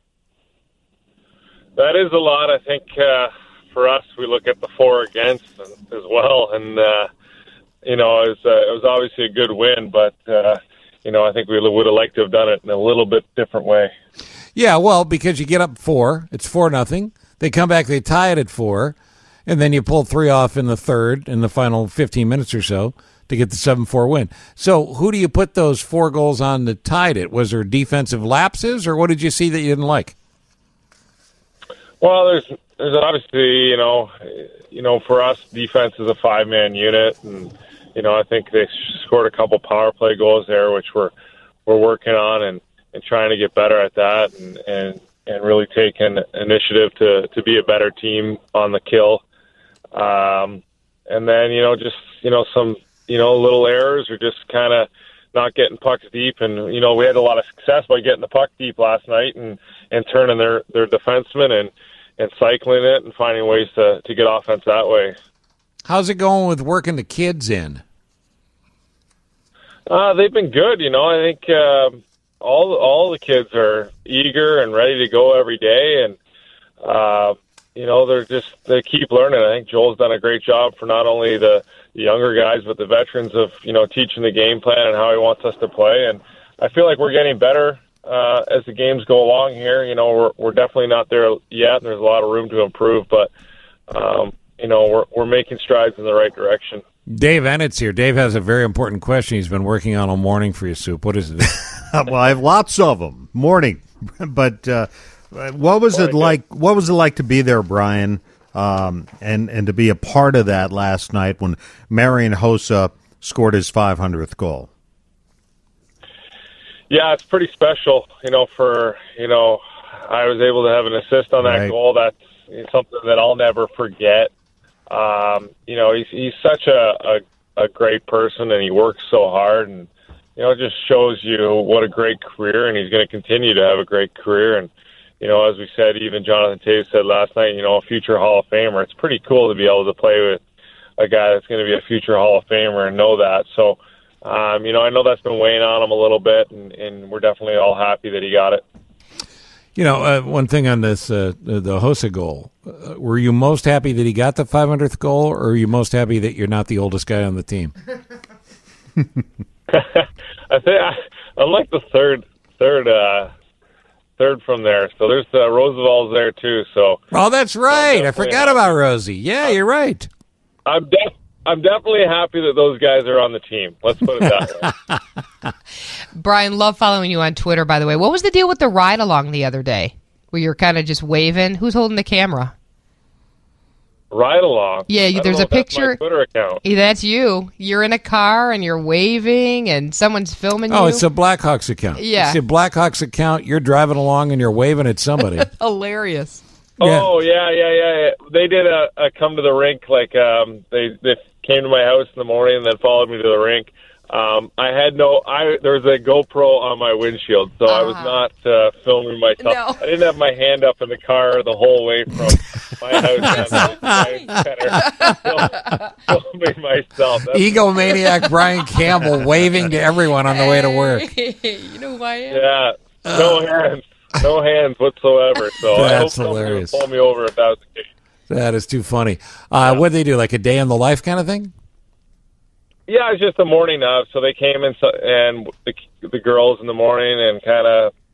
That is a lot. I think for us, we look at the 4 against as well, and it was obviously a good win, but I think we would have liked to have done it in a little bit different way. Yeah, well, because you get up 4, it's 4-0. They come back, they tie it at 4, and then you pull 3 off in the third, in the final 15 minutes or so, to get the 7-4 win. So who do you put those 4 goals on that tied it? Was there defensive lapses, or what did you see that you didn't like? Well, there's obviously, for us, defense is a 5-man unit, and I think they scored a couple power play goals there, which we're working on and trying to get better at that and really take an initiative to be a better team on the kill. And then, some, little errors or just kind of not getting pucks deep. And, we had a lot of success by getting the puck deep last night and turning their defensemen and cycling it and finding ways to get offense that way. How's it going with working the kids in? They've been good. I think all the kids are eager and ready to go every day, and they keep learning. I think Joel's done a great job for not only the younger guys but the veterans of teaching the game plan and how he wants us to play. And I feel like we're getting better as the games go along here. We're definitely not there yet, and there's a lot of room to improve, but we're making strides in the right direction. Dave Ennett's here. Dave has a very important question he's been working on all morning for you, Soup. What is it? Well, I have lots of them. Morning. But what was it like? What was it like to be there, Brian, and to be a part of that last night when Marian Hossa scored his 500th goal? Yeah, it's pretty special. I was able to have an assist on that goal. That's something that I'll never forget. He's such a great person, and he works so hard, and it just shows you what a great career, and he's going to continue to have a great career. And as we said, even Jonathan Toews said last night, a future Hall of Famer. It's pretty cool to be able to play with a guy that's going to be a future Hall of Famer and know that. So, I know that's been weighing on him a little bit, and we're definitely all happy that he got it. One thing on this, the Hossa goal, were you most happy that he got the 500th goal, or are you most happy that you're not the oldest guy on the team? I think I like the third from there. So there's Roosevelt's there too. So that's right. I forgot about Rosie. Yeah, you're right. I'm definitely happy that those guys are on the team. Let's put it that way. Brian, love following you on Twitter, by the way. What was the deal with the ride-along the other day where you're kind of just waving? Who's holding the camera? Ride-along? Yeah, there's a picture. That's my Twitter account. Yeah, that's you. You're in a car and you're waving and someone's filming you. Oh, it's a Blackhawks account. Yeah. It's a Blackhawks account. You're driving along and you're waving at somebody. Hilarious. Yeah. Oh, yeah. They did a come to the rink, they came to my house in the morning and then followed me to the rink. There was a GoPro on my windshield, so I was not filming myself. No. I didn't have my hand up in the car the whole way from my house down to filming myself. Egomaniac Brian Campbell waving to everyone on the way to work. You know who I am? Yeah, no hands whatsoever. So that's I hope hilarious. Pull me over if that was the case. That is too funny. What did they do, like a day in the life kind of thing? Yeah, it was just a morning of. So they came in and the girls in the morning and kind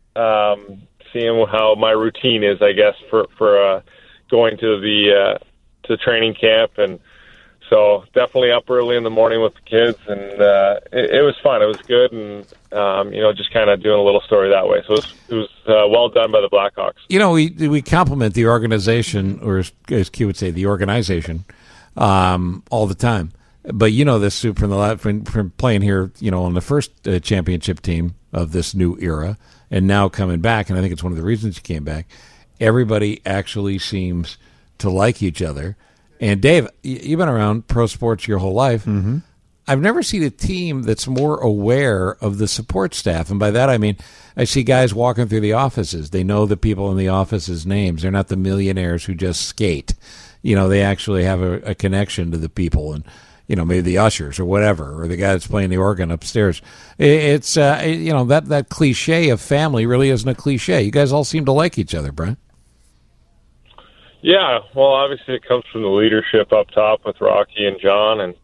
of seeing how my routine is, I guess, for going to to training camp, and so definitely up early in the morning with the kids, and it was fun. It was good, and just kind of doing a little story that way. So it was well done by the Blackhawks. We compliment the organization, or as Q would say, the organization, all the time. But this from playing here, on the first championship team of this new era, and now coming back, and I think it's one of the reasons you came back. Everybody actually seems to like each other. And Dave, you've been around pro sports your whole life. Mm-hmm. I've never seen a team that's more aware of the support staff. And by that, I mean, I see guys walking through the offices. They know the people in the offices' names. They're not the millionaires who just skate. They actually have a connection to the people, and, maybe the ushers or whatever, or the guy that's playing the organ upstairs. It's, that cliche of family really isn't a cliche. You guys all seem to like each other, Brian. Yeah, well, obviously it comes from the leadership up top with Rocky and John, and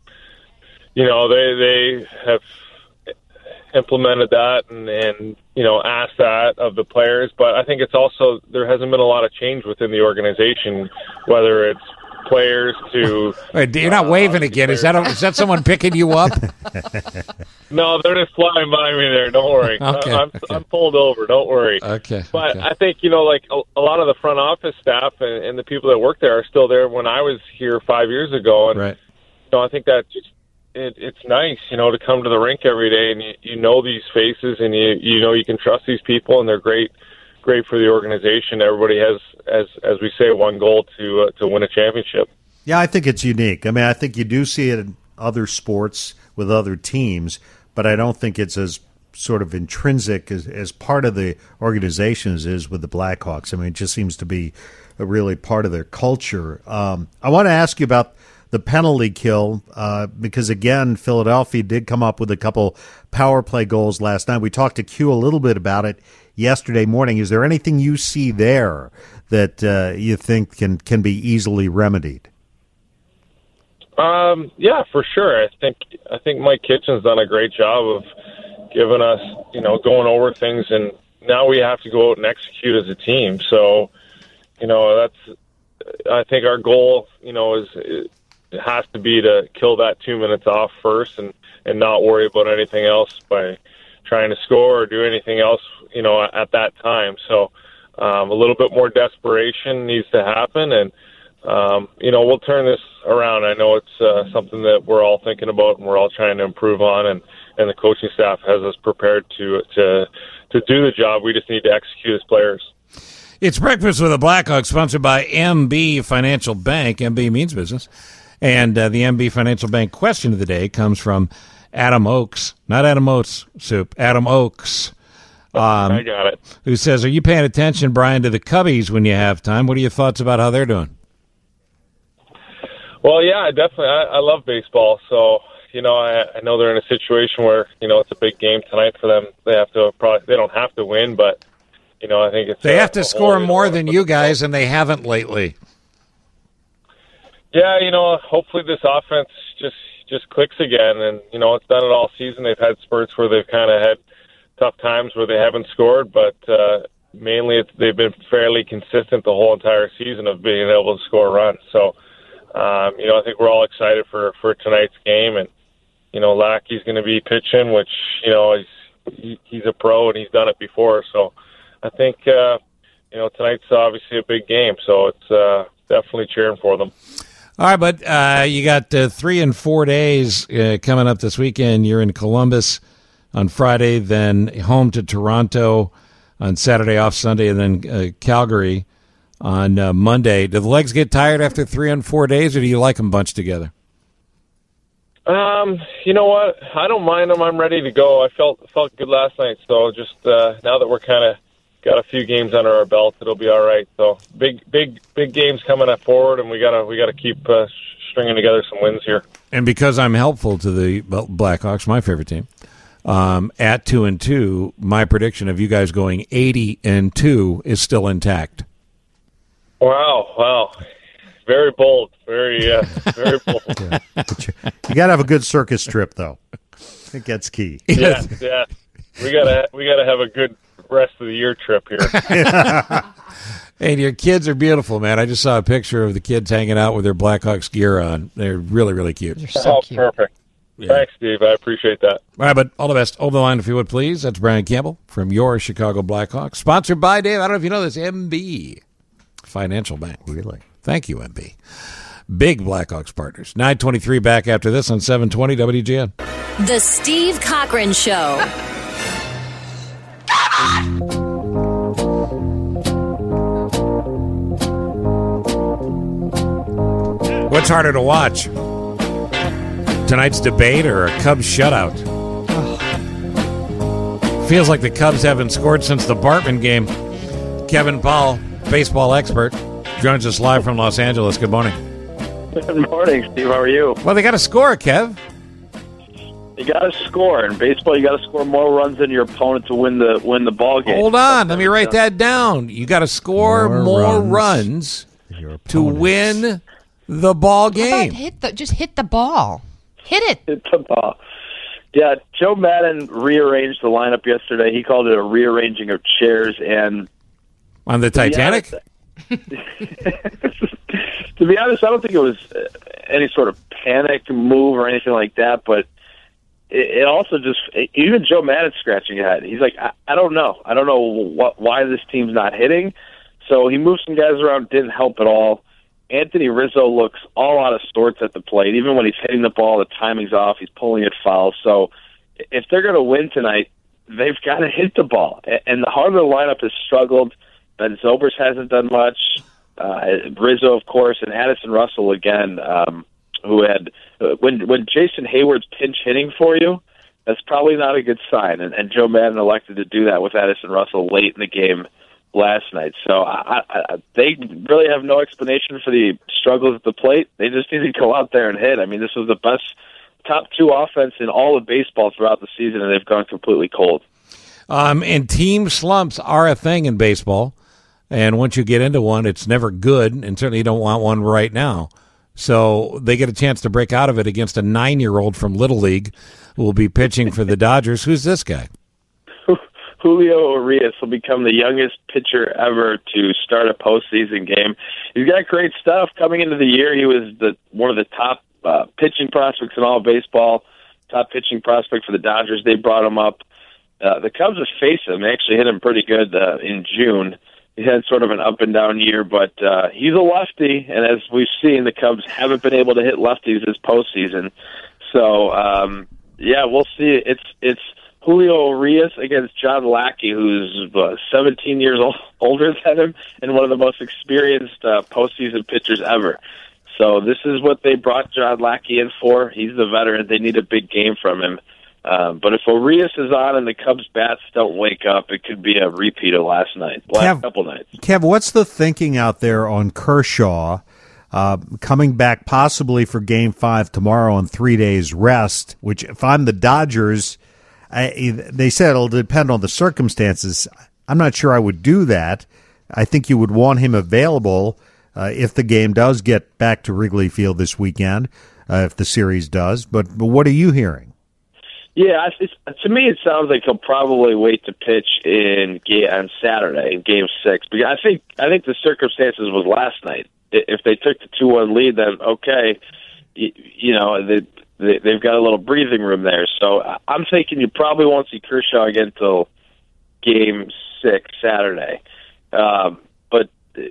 they have implemented that and asked that of the players. But I think it's also there hasn't been a lot of change within the organization, whether it's players to. Wait, you're not waving again. Is that someone picking you up? No, they're just flying by me there. Don't worry. Okay. I'm pulled over. Don't worry. Okay. But I think like a lot of the front office staff and the people that work there are still there when I was here 5 years ago, and right. I think that it's nice, to come to the rink every day and you know these faces and you can trust these people, and they're great for the organization. Everybody has, as we say, one goal to win a championship. Yeah, I think it's unique. I mean, I think you do see it in other sports with other teams, but I don't think it's as sort of intrinsic as part of the organization as is with the Blackhawks. I mean, it just seems to be a really part of their culture. I want to ask you about the penalty kill, because, again, Philadelphia did come up with a couple power play goals last night. We talked to Q a little bit about it yesterday morning. Is there anything you see there that you think can be easily remedied? Yeah, for sure. I think Mike Kitchen's done a great job of giving us, going over things, and now we have to go out and execute as a team. So, I think our goal, it has to be to kill that 2 minutes off first and not worry about anything else by trying to score or do anything else, at that time. So a little bit more desperation needs to happen, and, we'll turn this around. I know it's something that we're all thinking about and we're all trying to improve on, and the coaching staff has us prepared to do the job. We just need to execute as players. It's Breakfast with the Blackhawks, sponsored by MB Financial Bank. MB means business. And the MB Financial Bank question of the day comes from Adam Oakes. Not Adam Oates soup, Adam Oakes. I got it. Who says, are you paying attention, Brian, to the Cubbies when you have time? What are your thoughts about how they're doing? Well, yeah, definitely. I love baseball. So, I know they're in a situation where, it's a big game tonight for them. They don't have to win, but, I think it's... They have to score more than you guys, and they haven't lately. Yeah, hopefully this offense just clicks again, and it's done it all season. They've had spurts where they've kind of had tough times where they haven't scored, but mainly they've been fairly consistent the whole entire season of being able to score runs. So, I think we're all excited for tonight's game, and Lackey's going to be pitching, which he's a pro and he's done it before. So, I think tonight's obviously a big game, so it's definitely cheering for them. All right, but you got 3 and 4 days coming up this weekend. You're in Columbus on Friday, then home to Toronto on Saturday, off Sunday, and then Calgary on Monday. Do the legs get tired after 3 and 4 days, or do you like them bunched together? You know what? I don't mind them. I'm ready to go. I felt good last night, so just now that we're kind of got a few games under our belt, it'll be all right. So big games coming up forward, and we gotta keep stringing together some wins here. And because I'm helpful to the Blackhawks, my favorite team, at 2-2, my prediction of you guys going 80-2 is still intact. Wow, very bold, very bold. Yeah. You got to have a good circus trip, though. I think that's key. Yeah. We gotta have a good rest of the year trip here. And your kids are beautiful, man. I just saw a picture of the kids hanging out with their Blackhawks gear on. They're really, really cute. They're so cute. Perfect. Yeah. Thanks, Steve. I appreciate that. All right, but all the best. Over the line, if you would, please. That's Brian Campbell from your Chicago Blackhawks. Sponsored by, Dave, I don't know if you know this, MB Financial Bank. Really? Thank you, MB. Big Blackhawks partners. 9:23 back after this on 720 WGN. The Steve Cochran Show. What's harder to watch? Tonight's debate or a Cubs shutout? Feels like the Cubs haven't scored since the Bartman game. Kevin Paul, baseball expert, joins us live from Los Angeles. Good morning. Good morning, Steve. How are you? Well, they got to score, Kev. You got to score. In baseball, you got to score more runs than your opponent to win the ball game. Hold on. Let me write that down. You got to score more runs to win the ball game. How about just hit the ball. Hit it. Hit the ball. Yeah, Joe Madden rearranged the lineup yesterday. He called it a rearranging of chairs. And on the Titanic? To be honest, I don't think it was any sort of panic move or anything like that, but it also just, even Joe Madden's scratching his head. He's like, I don't know. I don't know why this team's not hitting. So he moved some guys around, didn't help at all. Anthony Rizzo looks all out of sorts at the plate. Even when he's hitting the ball, the timing's off. He's pulling it foul. So if they're going to win tonight, they've got to hit the ball. And the Harder lineup has struggled. Ben Zobrist hasn't done much. Rizzo, of course, and Addison Russell again, who had when Jason Hayward's pinch hitting for you, that's probably not a good sign. And Joe Madden elected to do that with Addison Russell late in the game last night. So they really have no explanation for the struggles at the plate. They just need to go out there and hit. I mean, this was the best top two offense in all of baseball throughout the season, and they've gone completely cold. And team slumps are a thing in baseball. And once you get into one, it's never good, and certainly you don't want one right now. So they get a chance to break out of it against a 9-year-old from Little League who will be pitching for the Dodgers. Who's this guy? Julio Urias will become the youngest pitcher ever to start a postseason game. He's got great stuff. Coming into the year, he was one of the top pitching prospects in all of baseball, top pitching prospect for the Dodgers. They brought him up. The Cubs have faced him. They actually hit him pretty good in June. He had sort of an up-and-down year, but he's a lefty, and as we've seen, the Cubs haven't been able to hit lefties this postseason. So, yeah, we'll see. It's Julio Urias against John Lackey, who's 17 years older than him and one of the most experienced postseason pitchers ever. So this is what they brought John Lackey in for. He's the veteran. They need a big game from him. But if Urias is on and the Cubs bats don't wake up, it could be a repeat of last couple nights. Kev, what's the thinking out there on Kershaw coming back possibly for Game 5 tomorrow on 3 days rest, which if I'm the Dodgers, they said it'll depend on the circumstances. I'm not sure I would do that. I think you would want him available if the game does get back to Wrigley Field this weekend, if the series does. But what are you hearing? Yeah, to me it sounds like he'll probably wait to pitch on Saturday in Game 6. Because I think the circumstances was last night. If they took the 2-1 lead, then okay, they've got a little breathing room there. So I'm thinking you probably won't see Kershaw again until Game 6 Saturday. But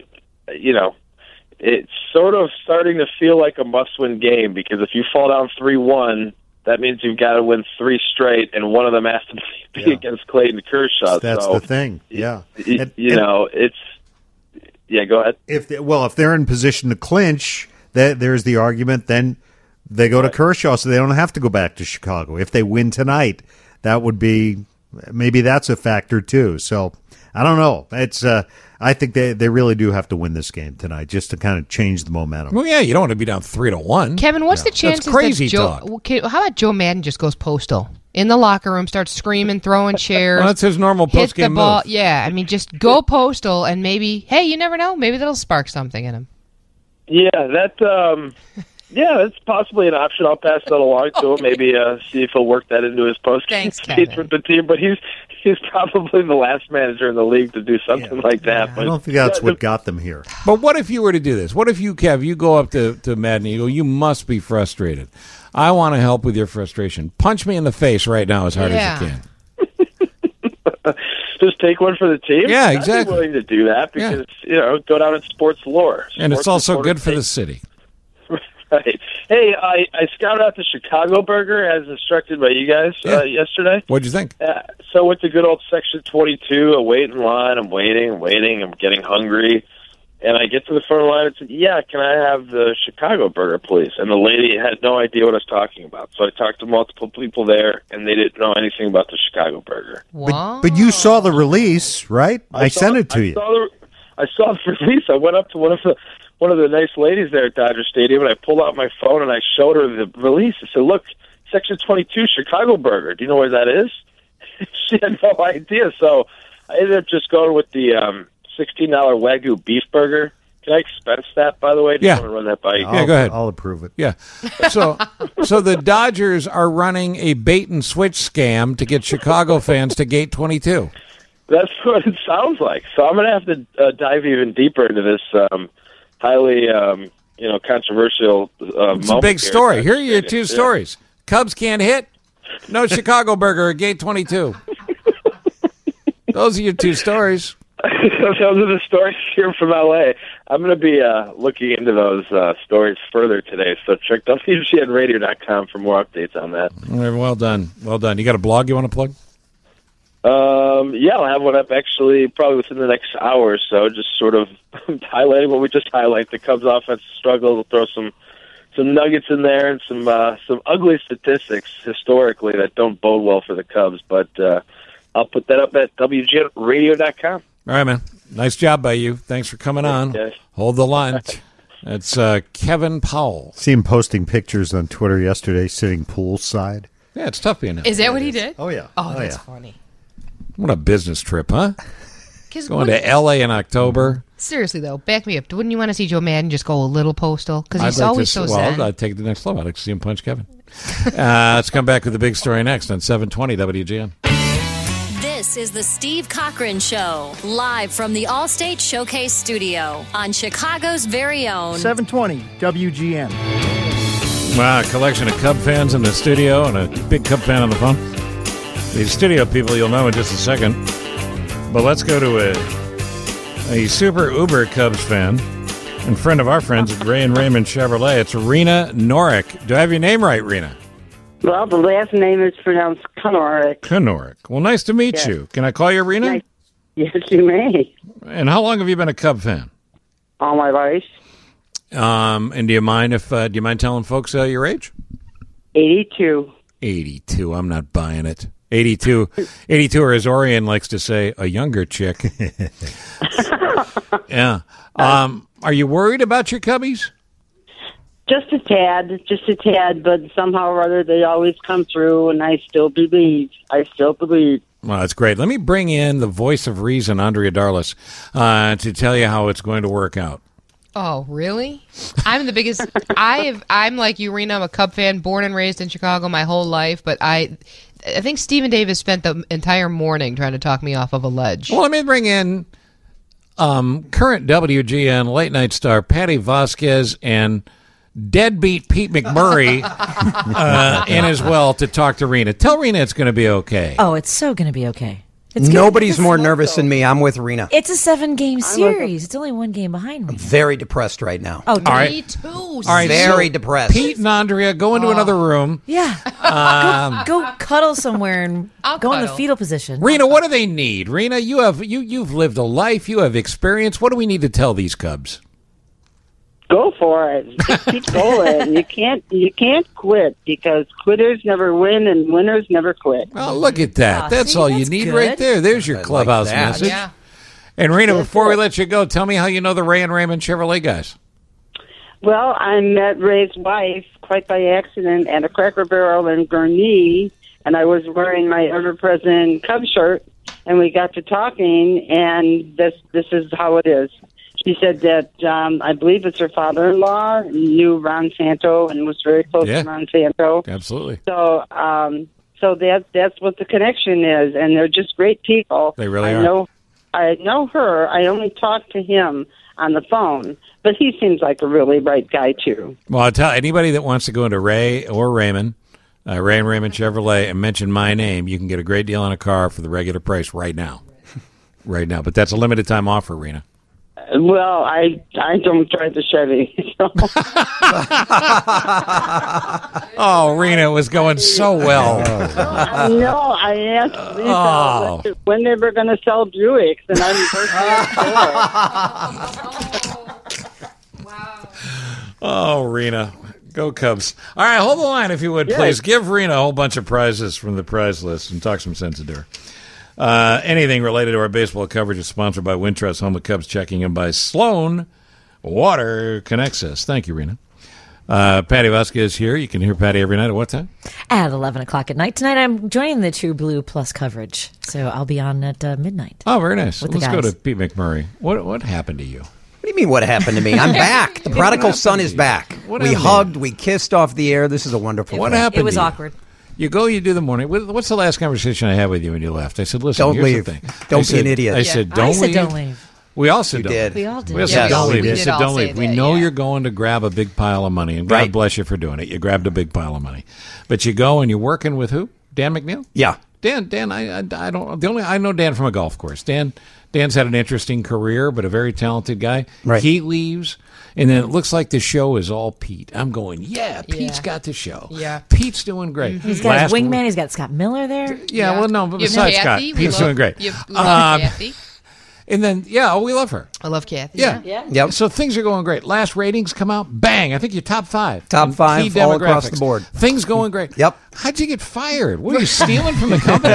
it's sort of starting to feel like a must-win game because if you fall down 3-1. That means you've got to win 3 straight, and one of them has to be against Clayton Kershaw. That's the thing, yeah. Go ahead. If they're in position to clinch, there's the argument, then they go to Kershaw so they don't have to go back to Chicago. If they win tonight, that would be – maybe that's a factor too. So I don't know. It's I think they really do have to win this game tonight just to kind of change the momentum. Well, yeah, you don't want to be down 3-1. Kevin, what's the chances That's crazy that Joe? talk. Okay, how about Joe Madden just goes postal in the locker room, starts screaming, throwing chairs? Well, that's his normal post-game move. Yeah, I mean, just go postal and maybe, hey, you never know, maybe that'll spark something in him. Yeah, that's possibly an option. I'll pass that along to him. Maybe see if he'll work that into his post-game speech with the team. But he's he's probably the last manager in the league to do something like that. But I don't think that's what got them here. But what if you were to do this? What if you, Kev, you go up to Matt and you go, you must be frustrated. I want to help with your frustration. Punch me in the face right now as hard as you can. Just take one for the team? Yeah, exactly. I'd be willing to do that because, go down in sports lore. And it's also good for the city. Right. Hey, I scouted out the Chicago Burger as instructed by you guys yesterday. What'd you think? So with the good old Section 22, I wait in line, I'm waiting, I'm getting hungry. And I get to the front of the line and said, yeah, can I have the Chicago Burger, please? And the lady had no idea what I was talking about. So I talked to multiple people there, and they didn't know anything about the Chicago Burger. But you saw the release, right? I sent it to you. I saw the release. I went up to one of the nice ladies there at Dodger Stadium, and I pulled out my phone, and I showed her the release. I said, look, Section 22, Chicago Burger. Do you know where that is? She had no idea. So I ended up just going with the $16 Wagyu beef burger. Can I expense that, by the way? Just want to run that by you. Yeah, go ahead. I'll approve it. Yeah. So the Dodgers are running a bait-and-switch scam to get Chicago fans to Gate 22. That's what it sounds like. So I'm going to have to dive even deeper into this highly, controversial moment. It's a big story. Here are your two stories. Cubs can't hit. No Chicago Burger at Gate 22. Those are your two stories. Those are the stories here from L.A. I'm going to be looking into those stories further today. So check WGNradio.com for more updates on that. Well done. Well done. You got a blog you want to plug? I'll have one up actually probably within the next hour or so, just sort of highlighting what we just highlighted. The Cubs offense struggle. We'll throw some nuggets in there and some ugly statistics historically that don't bode well for the Cubs. But I'll put that up at WGNradio.com. All right, man. Nice job by you. Thanks for coming on. Yes. Hold the line. That's Kevin Powell. See him posting pictures on Twitter yesterday, sitting poolside. Yeah, it's tough being out. Is that what he did? Oh, yeah. Oh, that's funny. What a business trip, huh? Going to L.A. in October. Seriously, though, back me up. Wouldn't you want to see Joe Madden just go a little postal? Because he's always so zen. Well, I'd take it to the next level. I'd like to see him punch Kevin. Let's come back with the big story next on 720 WGN. This is the Steve Cochran Show, live from the Allstate Showcase Studio on Chicago's very own 720 WGN. Wow, a collection of Cub fans in the studio and a big Cub fan on the phone. These studio people you'll know in just a second. But let's go to a super uber Cubs fan and friend of our friends at Ray and Raymond Chevrolet. It's Rena Norick. Do I have your name right, Rena? Well, the last name is pronounced Konoric. Konoric. Well, nice to meet you. Can I call you Rena? Nice. Yes, you may. And how long have you been a Cub fan? All my life. And do you mind telling folks your age? 82. 82. I'm not buying it. 82, or as Orion likes to say, a younger chick. Yeah. Are you worried about your Cubbies? Just a tad, but somehow or other they always come through, and I still believe. Well, that's great. Let me bring in the voice of reason, Andrea Darlis, to tell you how it's going to work out. Oh, really? I'm the biggest. I'm like you, Rena. I'm a Cub fan, born and raised in Chicago my whole life, but I think Stephen Davis spent the entire morning trying to talk me off of a ledge. Well, let me bring in current WGN late night star Patty Vasquez and deadbeat Pete McMurray in as well to talk to Rena. Tell Rena it's going to be okay. Oh, it's so going to be okay. Nobody's more nervous than me. I'm with Rena. It's a 7-game series. It's only 1 game behind me. I'm very depressed right now. Oh, me too. All right, very depressed. Pete and Andrea, go into another room. Yeah. Go cuddle somewhere and go in the fetal position. Rena, what do they need? Rena, you've lived a life. You have experience. What do we need to tell these Cubs? Go for it. Just keep going. You can't quit because quitters never win and winners never quit. Oh, look at that. That's all you need right there. There's your clubhouse message. Yeah. And Rena, before we let you go, tell me how you know the Ray and Raymond Chevrolet guys. Well, I met Ray's wife quite by accident at a Cracker Barrel in Gurnee, and I was wearing my ever-present Cub shirt, and we got to talking, and this is how it is. She said that I believe it's her father-in-law knew Ron Santo and was very close to Ron Santo. Absolutely. So So that's what the connection is, and they're just great people. They really are. I know her. I only talked to him on the phone, but he seems like a really bright guy too. Well, I'll tell anybody that wants to go into Ray or Raymond, Ray and Raymond Chevrolet, and mention my name, you can get a great deal on a car for the regular price right now. Right now. But that's a limited time offer, Rena. Well, I don't drive the Chevy. So. Oh, Rena, it was going so well. I know. I asked Lisa when they were going to sell Buicks, and I'm Oh, Rena. Go Cubs. All right, hold the line if you would, please. Give Rena a whole bunch of prizes from the prize list and talk some sense into her. Anything related to our baseball coverage is sponsored by Wintrust, home of Cubs checking in by Sloan. Water connects us. Thank you, Rena. Patty Vasquez here. You can hear Patty every night at what time? At 11 o'clock at night. Tonight I'm joining the True Blue Plus coverage, so I'll be on at midnight. Oh, very nice. Let's go to Pete McMurray. What happened to you? What do you mean what happened to me? I'm back. The prodigal son is back. We hugged. We kissed off the air. This is a wonderful What thing. happened It was to you? awkward. You go, you do the morning. What's the last conversation I had with you when you left? I said, listen, Don't here's leave. the thing. Don't be an idiot. I said, don't leave. Don't leave. We all said You don't did. leave. We all did. We all said Yes, don't we leave. did. We said all don't say leave. We that, know yeah. you're going to grab a big pile of money, and God Right. bless you for doing it. You grabbed a big pile of money. But you go and you're working with who? Dan McNeil? Yeah. Dan, I don't. I know Dan from a golf course. Dan's had an interesting career, but a very talented guy. Right. He leaves, and then it looks like the show is all Pete. I'm going, Pete's got the show. Yeah. Pete's doing great. He's got his wingman. He's got Scott Miller there. Yeah, well, no, but You have besides Scott, Kathy. Pete's doing great. We love Kathy. And then, we love her. I love Kathy. Yeah. Yep. So things are going great. Last ratings come out. Bang. I think you're top 5. Top in 5 key all across demographics. the board. Things going great. Yep. How'd you get fired? What, are you stealing from the company?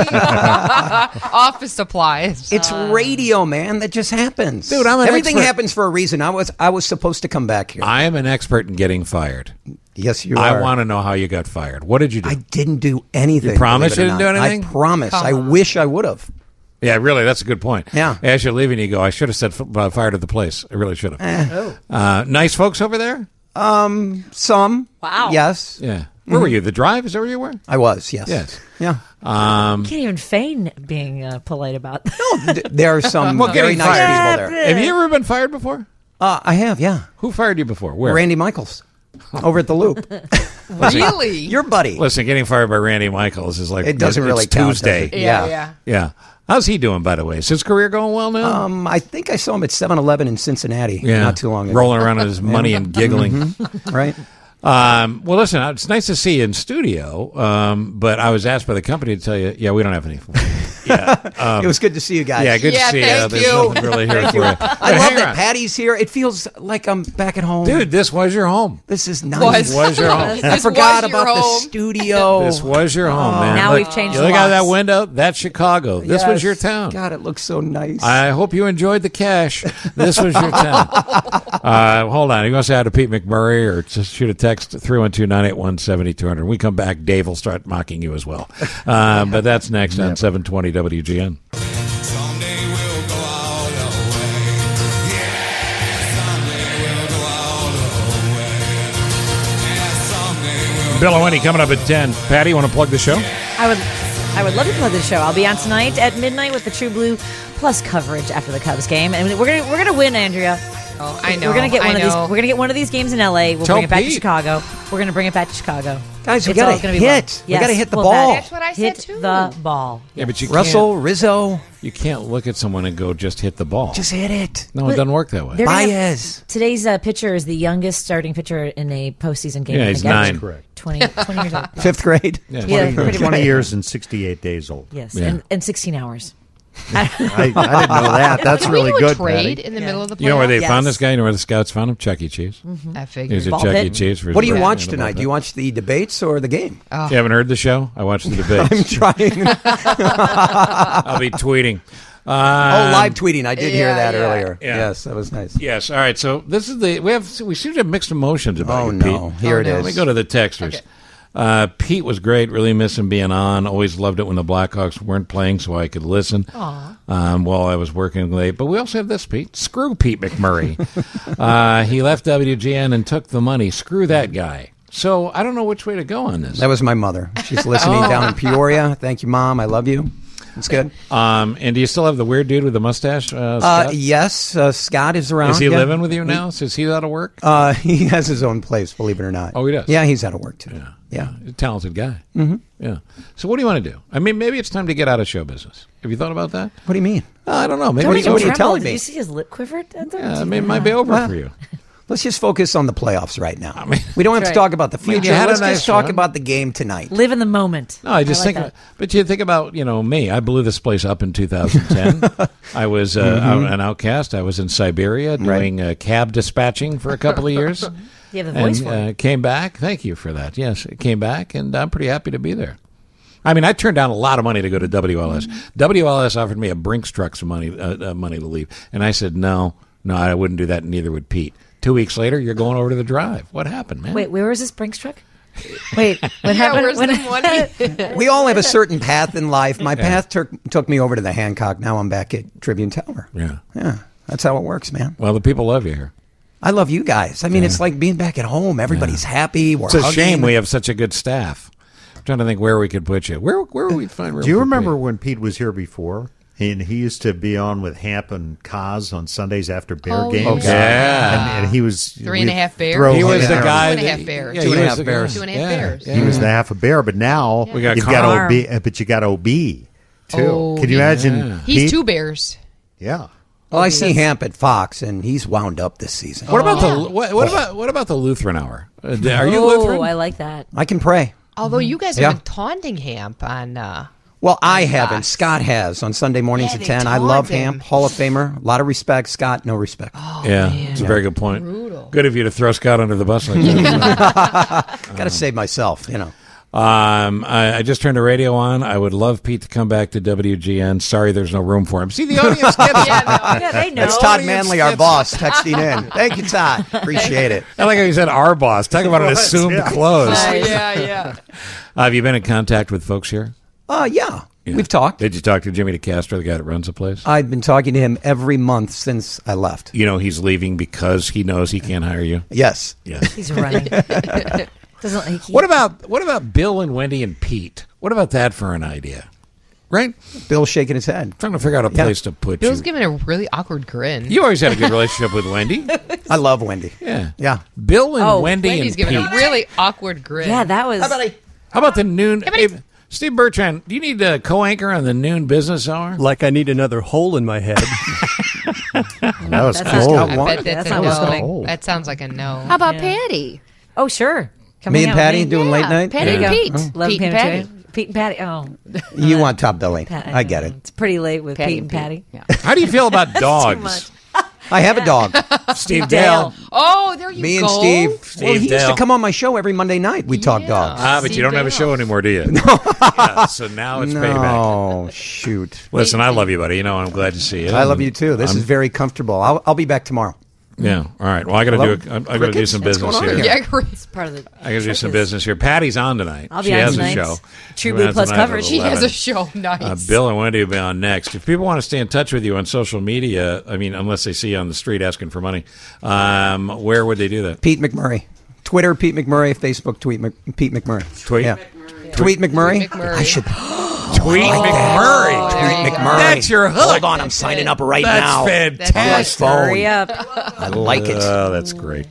Office supplies. It's radio, man. That just happens. Dude, I'm an Everything expert. happens for a reason. I was supposed to come back here. I am an expert in getting fired. Yes, you I are. want to know how you got fired. What did you do? I didn't do anything. You promise believe it you or didn't not. do anything? I promise. I wish I would have. Yeah, really, that's a good point. Yeah. As you're leaving, you go, I should have said fired at the place. I really should have. Oh. Nice folks over there? Some. Wow. Yes. Yeah. Where were you? The Drive? Is that where you were? I was. Yes. Yes. Yeah. You can't even feign being polite about that. There are some Well, very getting nice fired. people there. Have you ever been fired before? I have. Yeah. Who fired you before? Where? Randy Michaels. Over at the Loop. Really? Your buddy. Listen, getting fired by Randy Michaels is like It doesn't it's really count, does Tuesday. it? Yeah. Yeah. How's he doing, by the way? Is his career going well now? I think I saw him at 7-Eleven in Cincinnati not too long ago. Rolling around in his money and giggling. Right. Well, listen, it's nice to see you in studio, but I was asked by the company to tell you, we don't have any. It was good to see you guys. Yeah, good to see you. thank There's you. nothing really here for you. I love that Patty's here. It feels like I'm back at home. Dude, this was your home. This is nice. Was your home. I forgot about the studio. This was your home, man. Now Look, we've changed you look out locks. that window, that's Chicago. This was Yes. your town. God, it looks so nice. I hope you enjoyed the cash. This was your town. Hold on. You want to say hi to Pete McMurray or just shoot a text 312-981-7200. When we come back, Dave will start mocking you as well. But that's next on 720 WGN. Bill and Wendy coming up at 10. Patty, you want to plug the show? I would love to plug the show. I'll be on tonight at midnight with the True Blue Plus coverage after the Cubs game, and we're gonna win, Andrea. Oh, I know. We're gonna get one I of these. know. We're gonna get one of these games in LA. We'll Tell bring it back to Pete. Chicago. We're gonna bring it back to Chicago. Guys, we It's gotta all gonna be hit. fun. We Yes, gotta hit the well, ball. That's what I said, Hit too. the ball. Yeah, but you Russell, Rizzo, you can't look at someone and go, just hit the ball. just hit it. No, it doesn't work that way. They're gonna have- Baez. Today's pitcher is the youngest starting pitcher in a postseason game. Yeah, I he's think, 9. Correct. 20 years old. 5th grade. Yeah. Yeah, pretty 20 much. years and 68 days old. Yes, Yeah. and 16 hours. I didn't know that. That's Did really we do a good, trade Patty. in the middle of the playoffs? You know where they Yes. found this guy? You know where the scouts found him? Chuck E. Cheese. I He figured. was at Ball Chuck E. pit? Cheese. For his What do you birthday watch in the tonight? ball Do you watch the debates or the game? pit. You haven't heard the show? I watched the debates. I'm trying. I'll be tweeting. live tweeting. I did hear yeah, that yeah. earlier. Yeah. Yes, that was nice. Yes. All right. So this is we seem to have mixed emotions about Oh, you, no. Pete. Here it Let me is. go to the texters. Pete was great. Really miss him being on. Always loved it when the Blackhawks weren't playing, so I could listen while I was working late. But we also have this, Pete. Screw Pete McMurray. He left WGN and took the money. Screw that guy. So I don't know which way to go on this. That was my mother. She's listening down in Peoria. Thank you, Mom. I love you. It's good. And do you still have the weird dude with the mustache? Scott? Yes, Scott is around. Is he living with you now? Is he out of work? He has his own place, believe it or not. Oh, he does? Yeah, he's out of work, too. Yeah. He's a talented guy. Mm-hmm. Yeah. So what do you want to do? I mean, maybe it's time to get out of show business. Have you thought about that? What do you mean? I don't know. Maybe what are you telling me? Did you see his lip quiver? Yeah, it might be over for you. Let's just focus on the playoffs right now. We don't have to talk about the future. Let's just talk about the game tonight. Live in the moment. No, I just think. But you think about me. I blew this place up in 2010. I was an outcast. I was in Siberia doing cab dispatching for a couple of years. You have the voice for it. Came back. Thank you for that. Yes, it came back, and I'm pretty happy to be there. I mean, I turned down a lot of money to go to WLS. WLS offered me a Brinks truck some money to leave, and I said no, I wouldn't do that, and neither would Pete. 2 weeks later, you're going over to the Drive. What happened, man? Wait, where was this Brinks truck? Wait, what happened? We all have a certain path in life. My path took me over to the Hancock. Now I'm back at Tribune Tower. Yeah. That's how it works, man. Well, the people love you here. I love you guys. I mean, it's like being back at home. Everybody's happy. We're It's a shame we have such a good staff. I'm trying to think where we could put you. Where would we find room? Do you remember when Pete was here before? And he used to be on with Hamp and Kaz on Sundays after Bear games. Yeah. And he was 3.5 Bears. He was the guy. 2.5 Bears. Yeah, 2.5 Bears. 2.5 Bears. He was the half a bear, but now we got you've got OB, but you got OB too. Can you imagine? He's 2 Bears. Yeah. Well, I see Hamp at Fox, and he's wound up this season. What about what about the Lutheran Hour? Are you Lutheran? Oh, I like that. I can pray. Although you guys have been taunting Hamp on. Well, I haven't. Scott has on Sunday mornings at 10. I love Hamp, Hall of Famer. A lot of respect. Scott, no respect. Oh, it's a very good point. Brutal. Good of you to throw Scott under the bus like that. Got to save myself, I just turned the radio on. I would love Pete to come back to WGN. Sorry, there's no room for him. See, the audience gets it. Yeah, they know. That's Todd Manley, our boss, texting in. Thank you, Todd. Appreciate it. I like how you said our boss. Talk about an assumed close. Yeah. Have you been in contact with folks here? Yeah. We've talked. Did you talk to Jimmy DeCastro, the guy that runs the place? I've been talking to him every month since I left. You know he's leaving because he knows he can't hire you? Yes. He's running. What about Bill and Wendy and Pete? What about that for an idea? Right? Bill's shaking his head. Trying to figure out a place to put Bill's you. giving a really awkward grin. You always had a good relationship with Wendy. I love Wendy. Yeah. Bill and Wendy Wendy's and giving Pete. a really awkward grin. Yeah, that was... How about the noon... Hey, Steve Bertrand, do you need a co-anchor on the noon business hour? Like I need another hole in my head. That was cool. I bet that's a no. That sounds like a no. How about Patty? Oh, sure. Me and Patty doing late night? Patty and Pete. Love Pete and Patty. Pete and Patty. Oh. You want top billing. I get it. It's pretty late with Pete and Patty. Yeah. How do you feel about dogs? Too much. I have a dog. Steve Dale. Oh, there you go. Me and Steve. Well, he used to come on my show every Monday night. We talk dogs. But Steve you don't have a Dale. show anymore, do you? No. So now it's payback. Oh, shoot. Listen, I love you, buddy. I'm glad to see you. I love you, too. This is very comfortable. I'll be back tomorrow. Yeah. All right. Well, I got to do some business here. Yeah, It's part of the... I got to do some business here. Patty's on tonight. I'll be she on has tonight. a show. True Blue Plus coverage. She has a show. Nice. Bill and Wendy will be on next. If people want to stay in touch with you on social media, I mean, unless they see you on the street asking for money, where would they do that? Pete McMurray. Twitter, Pete McMurray. Facebook, Pete McMurray. Tweet? Yeah. Tweet McMurray? Tweet McMurray. I should... Tweet McMurray. Tweet McMurray. That's your hook. Hold on, I'm signing up right now. That's fantastic. On my phone. Hurry up. I like it. Oh, that's great.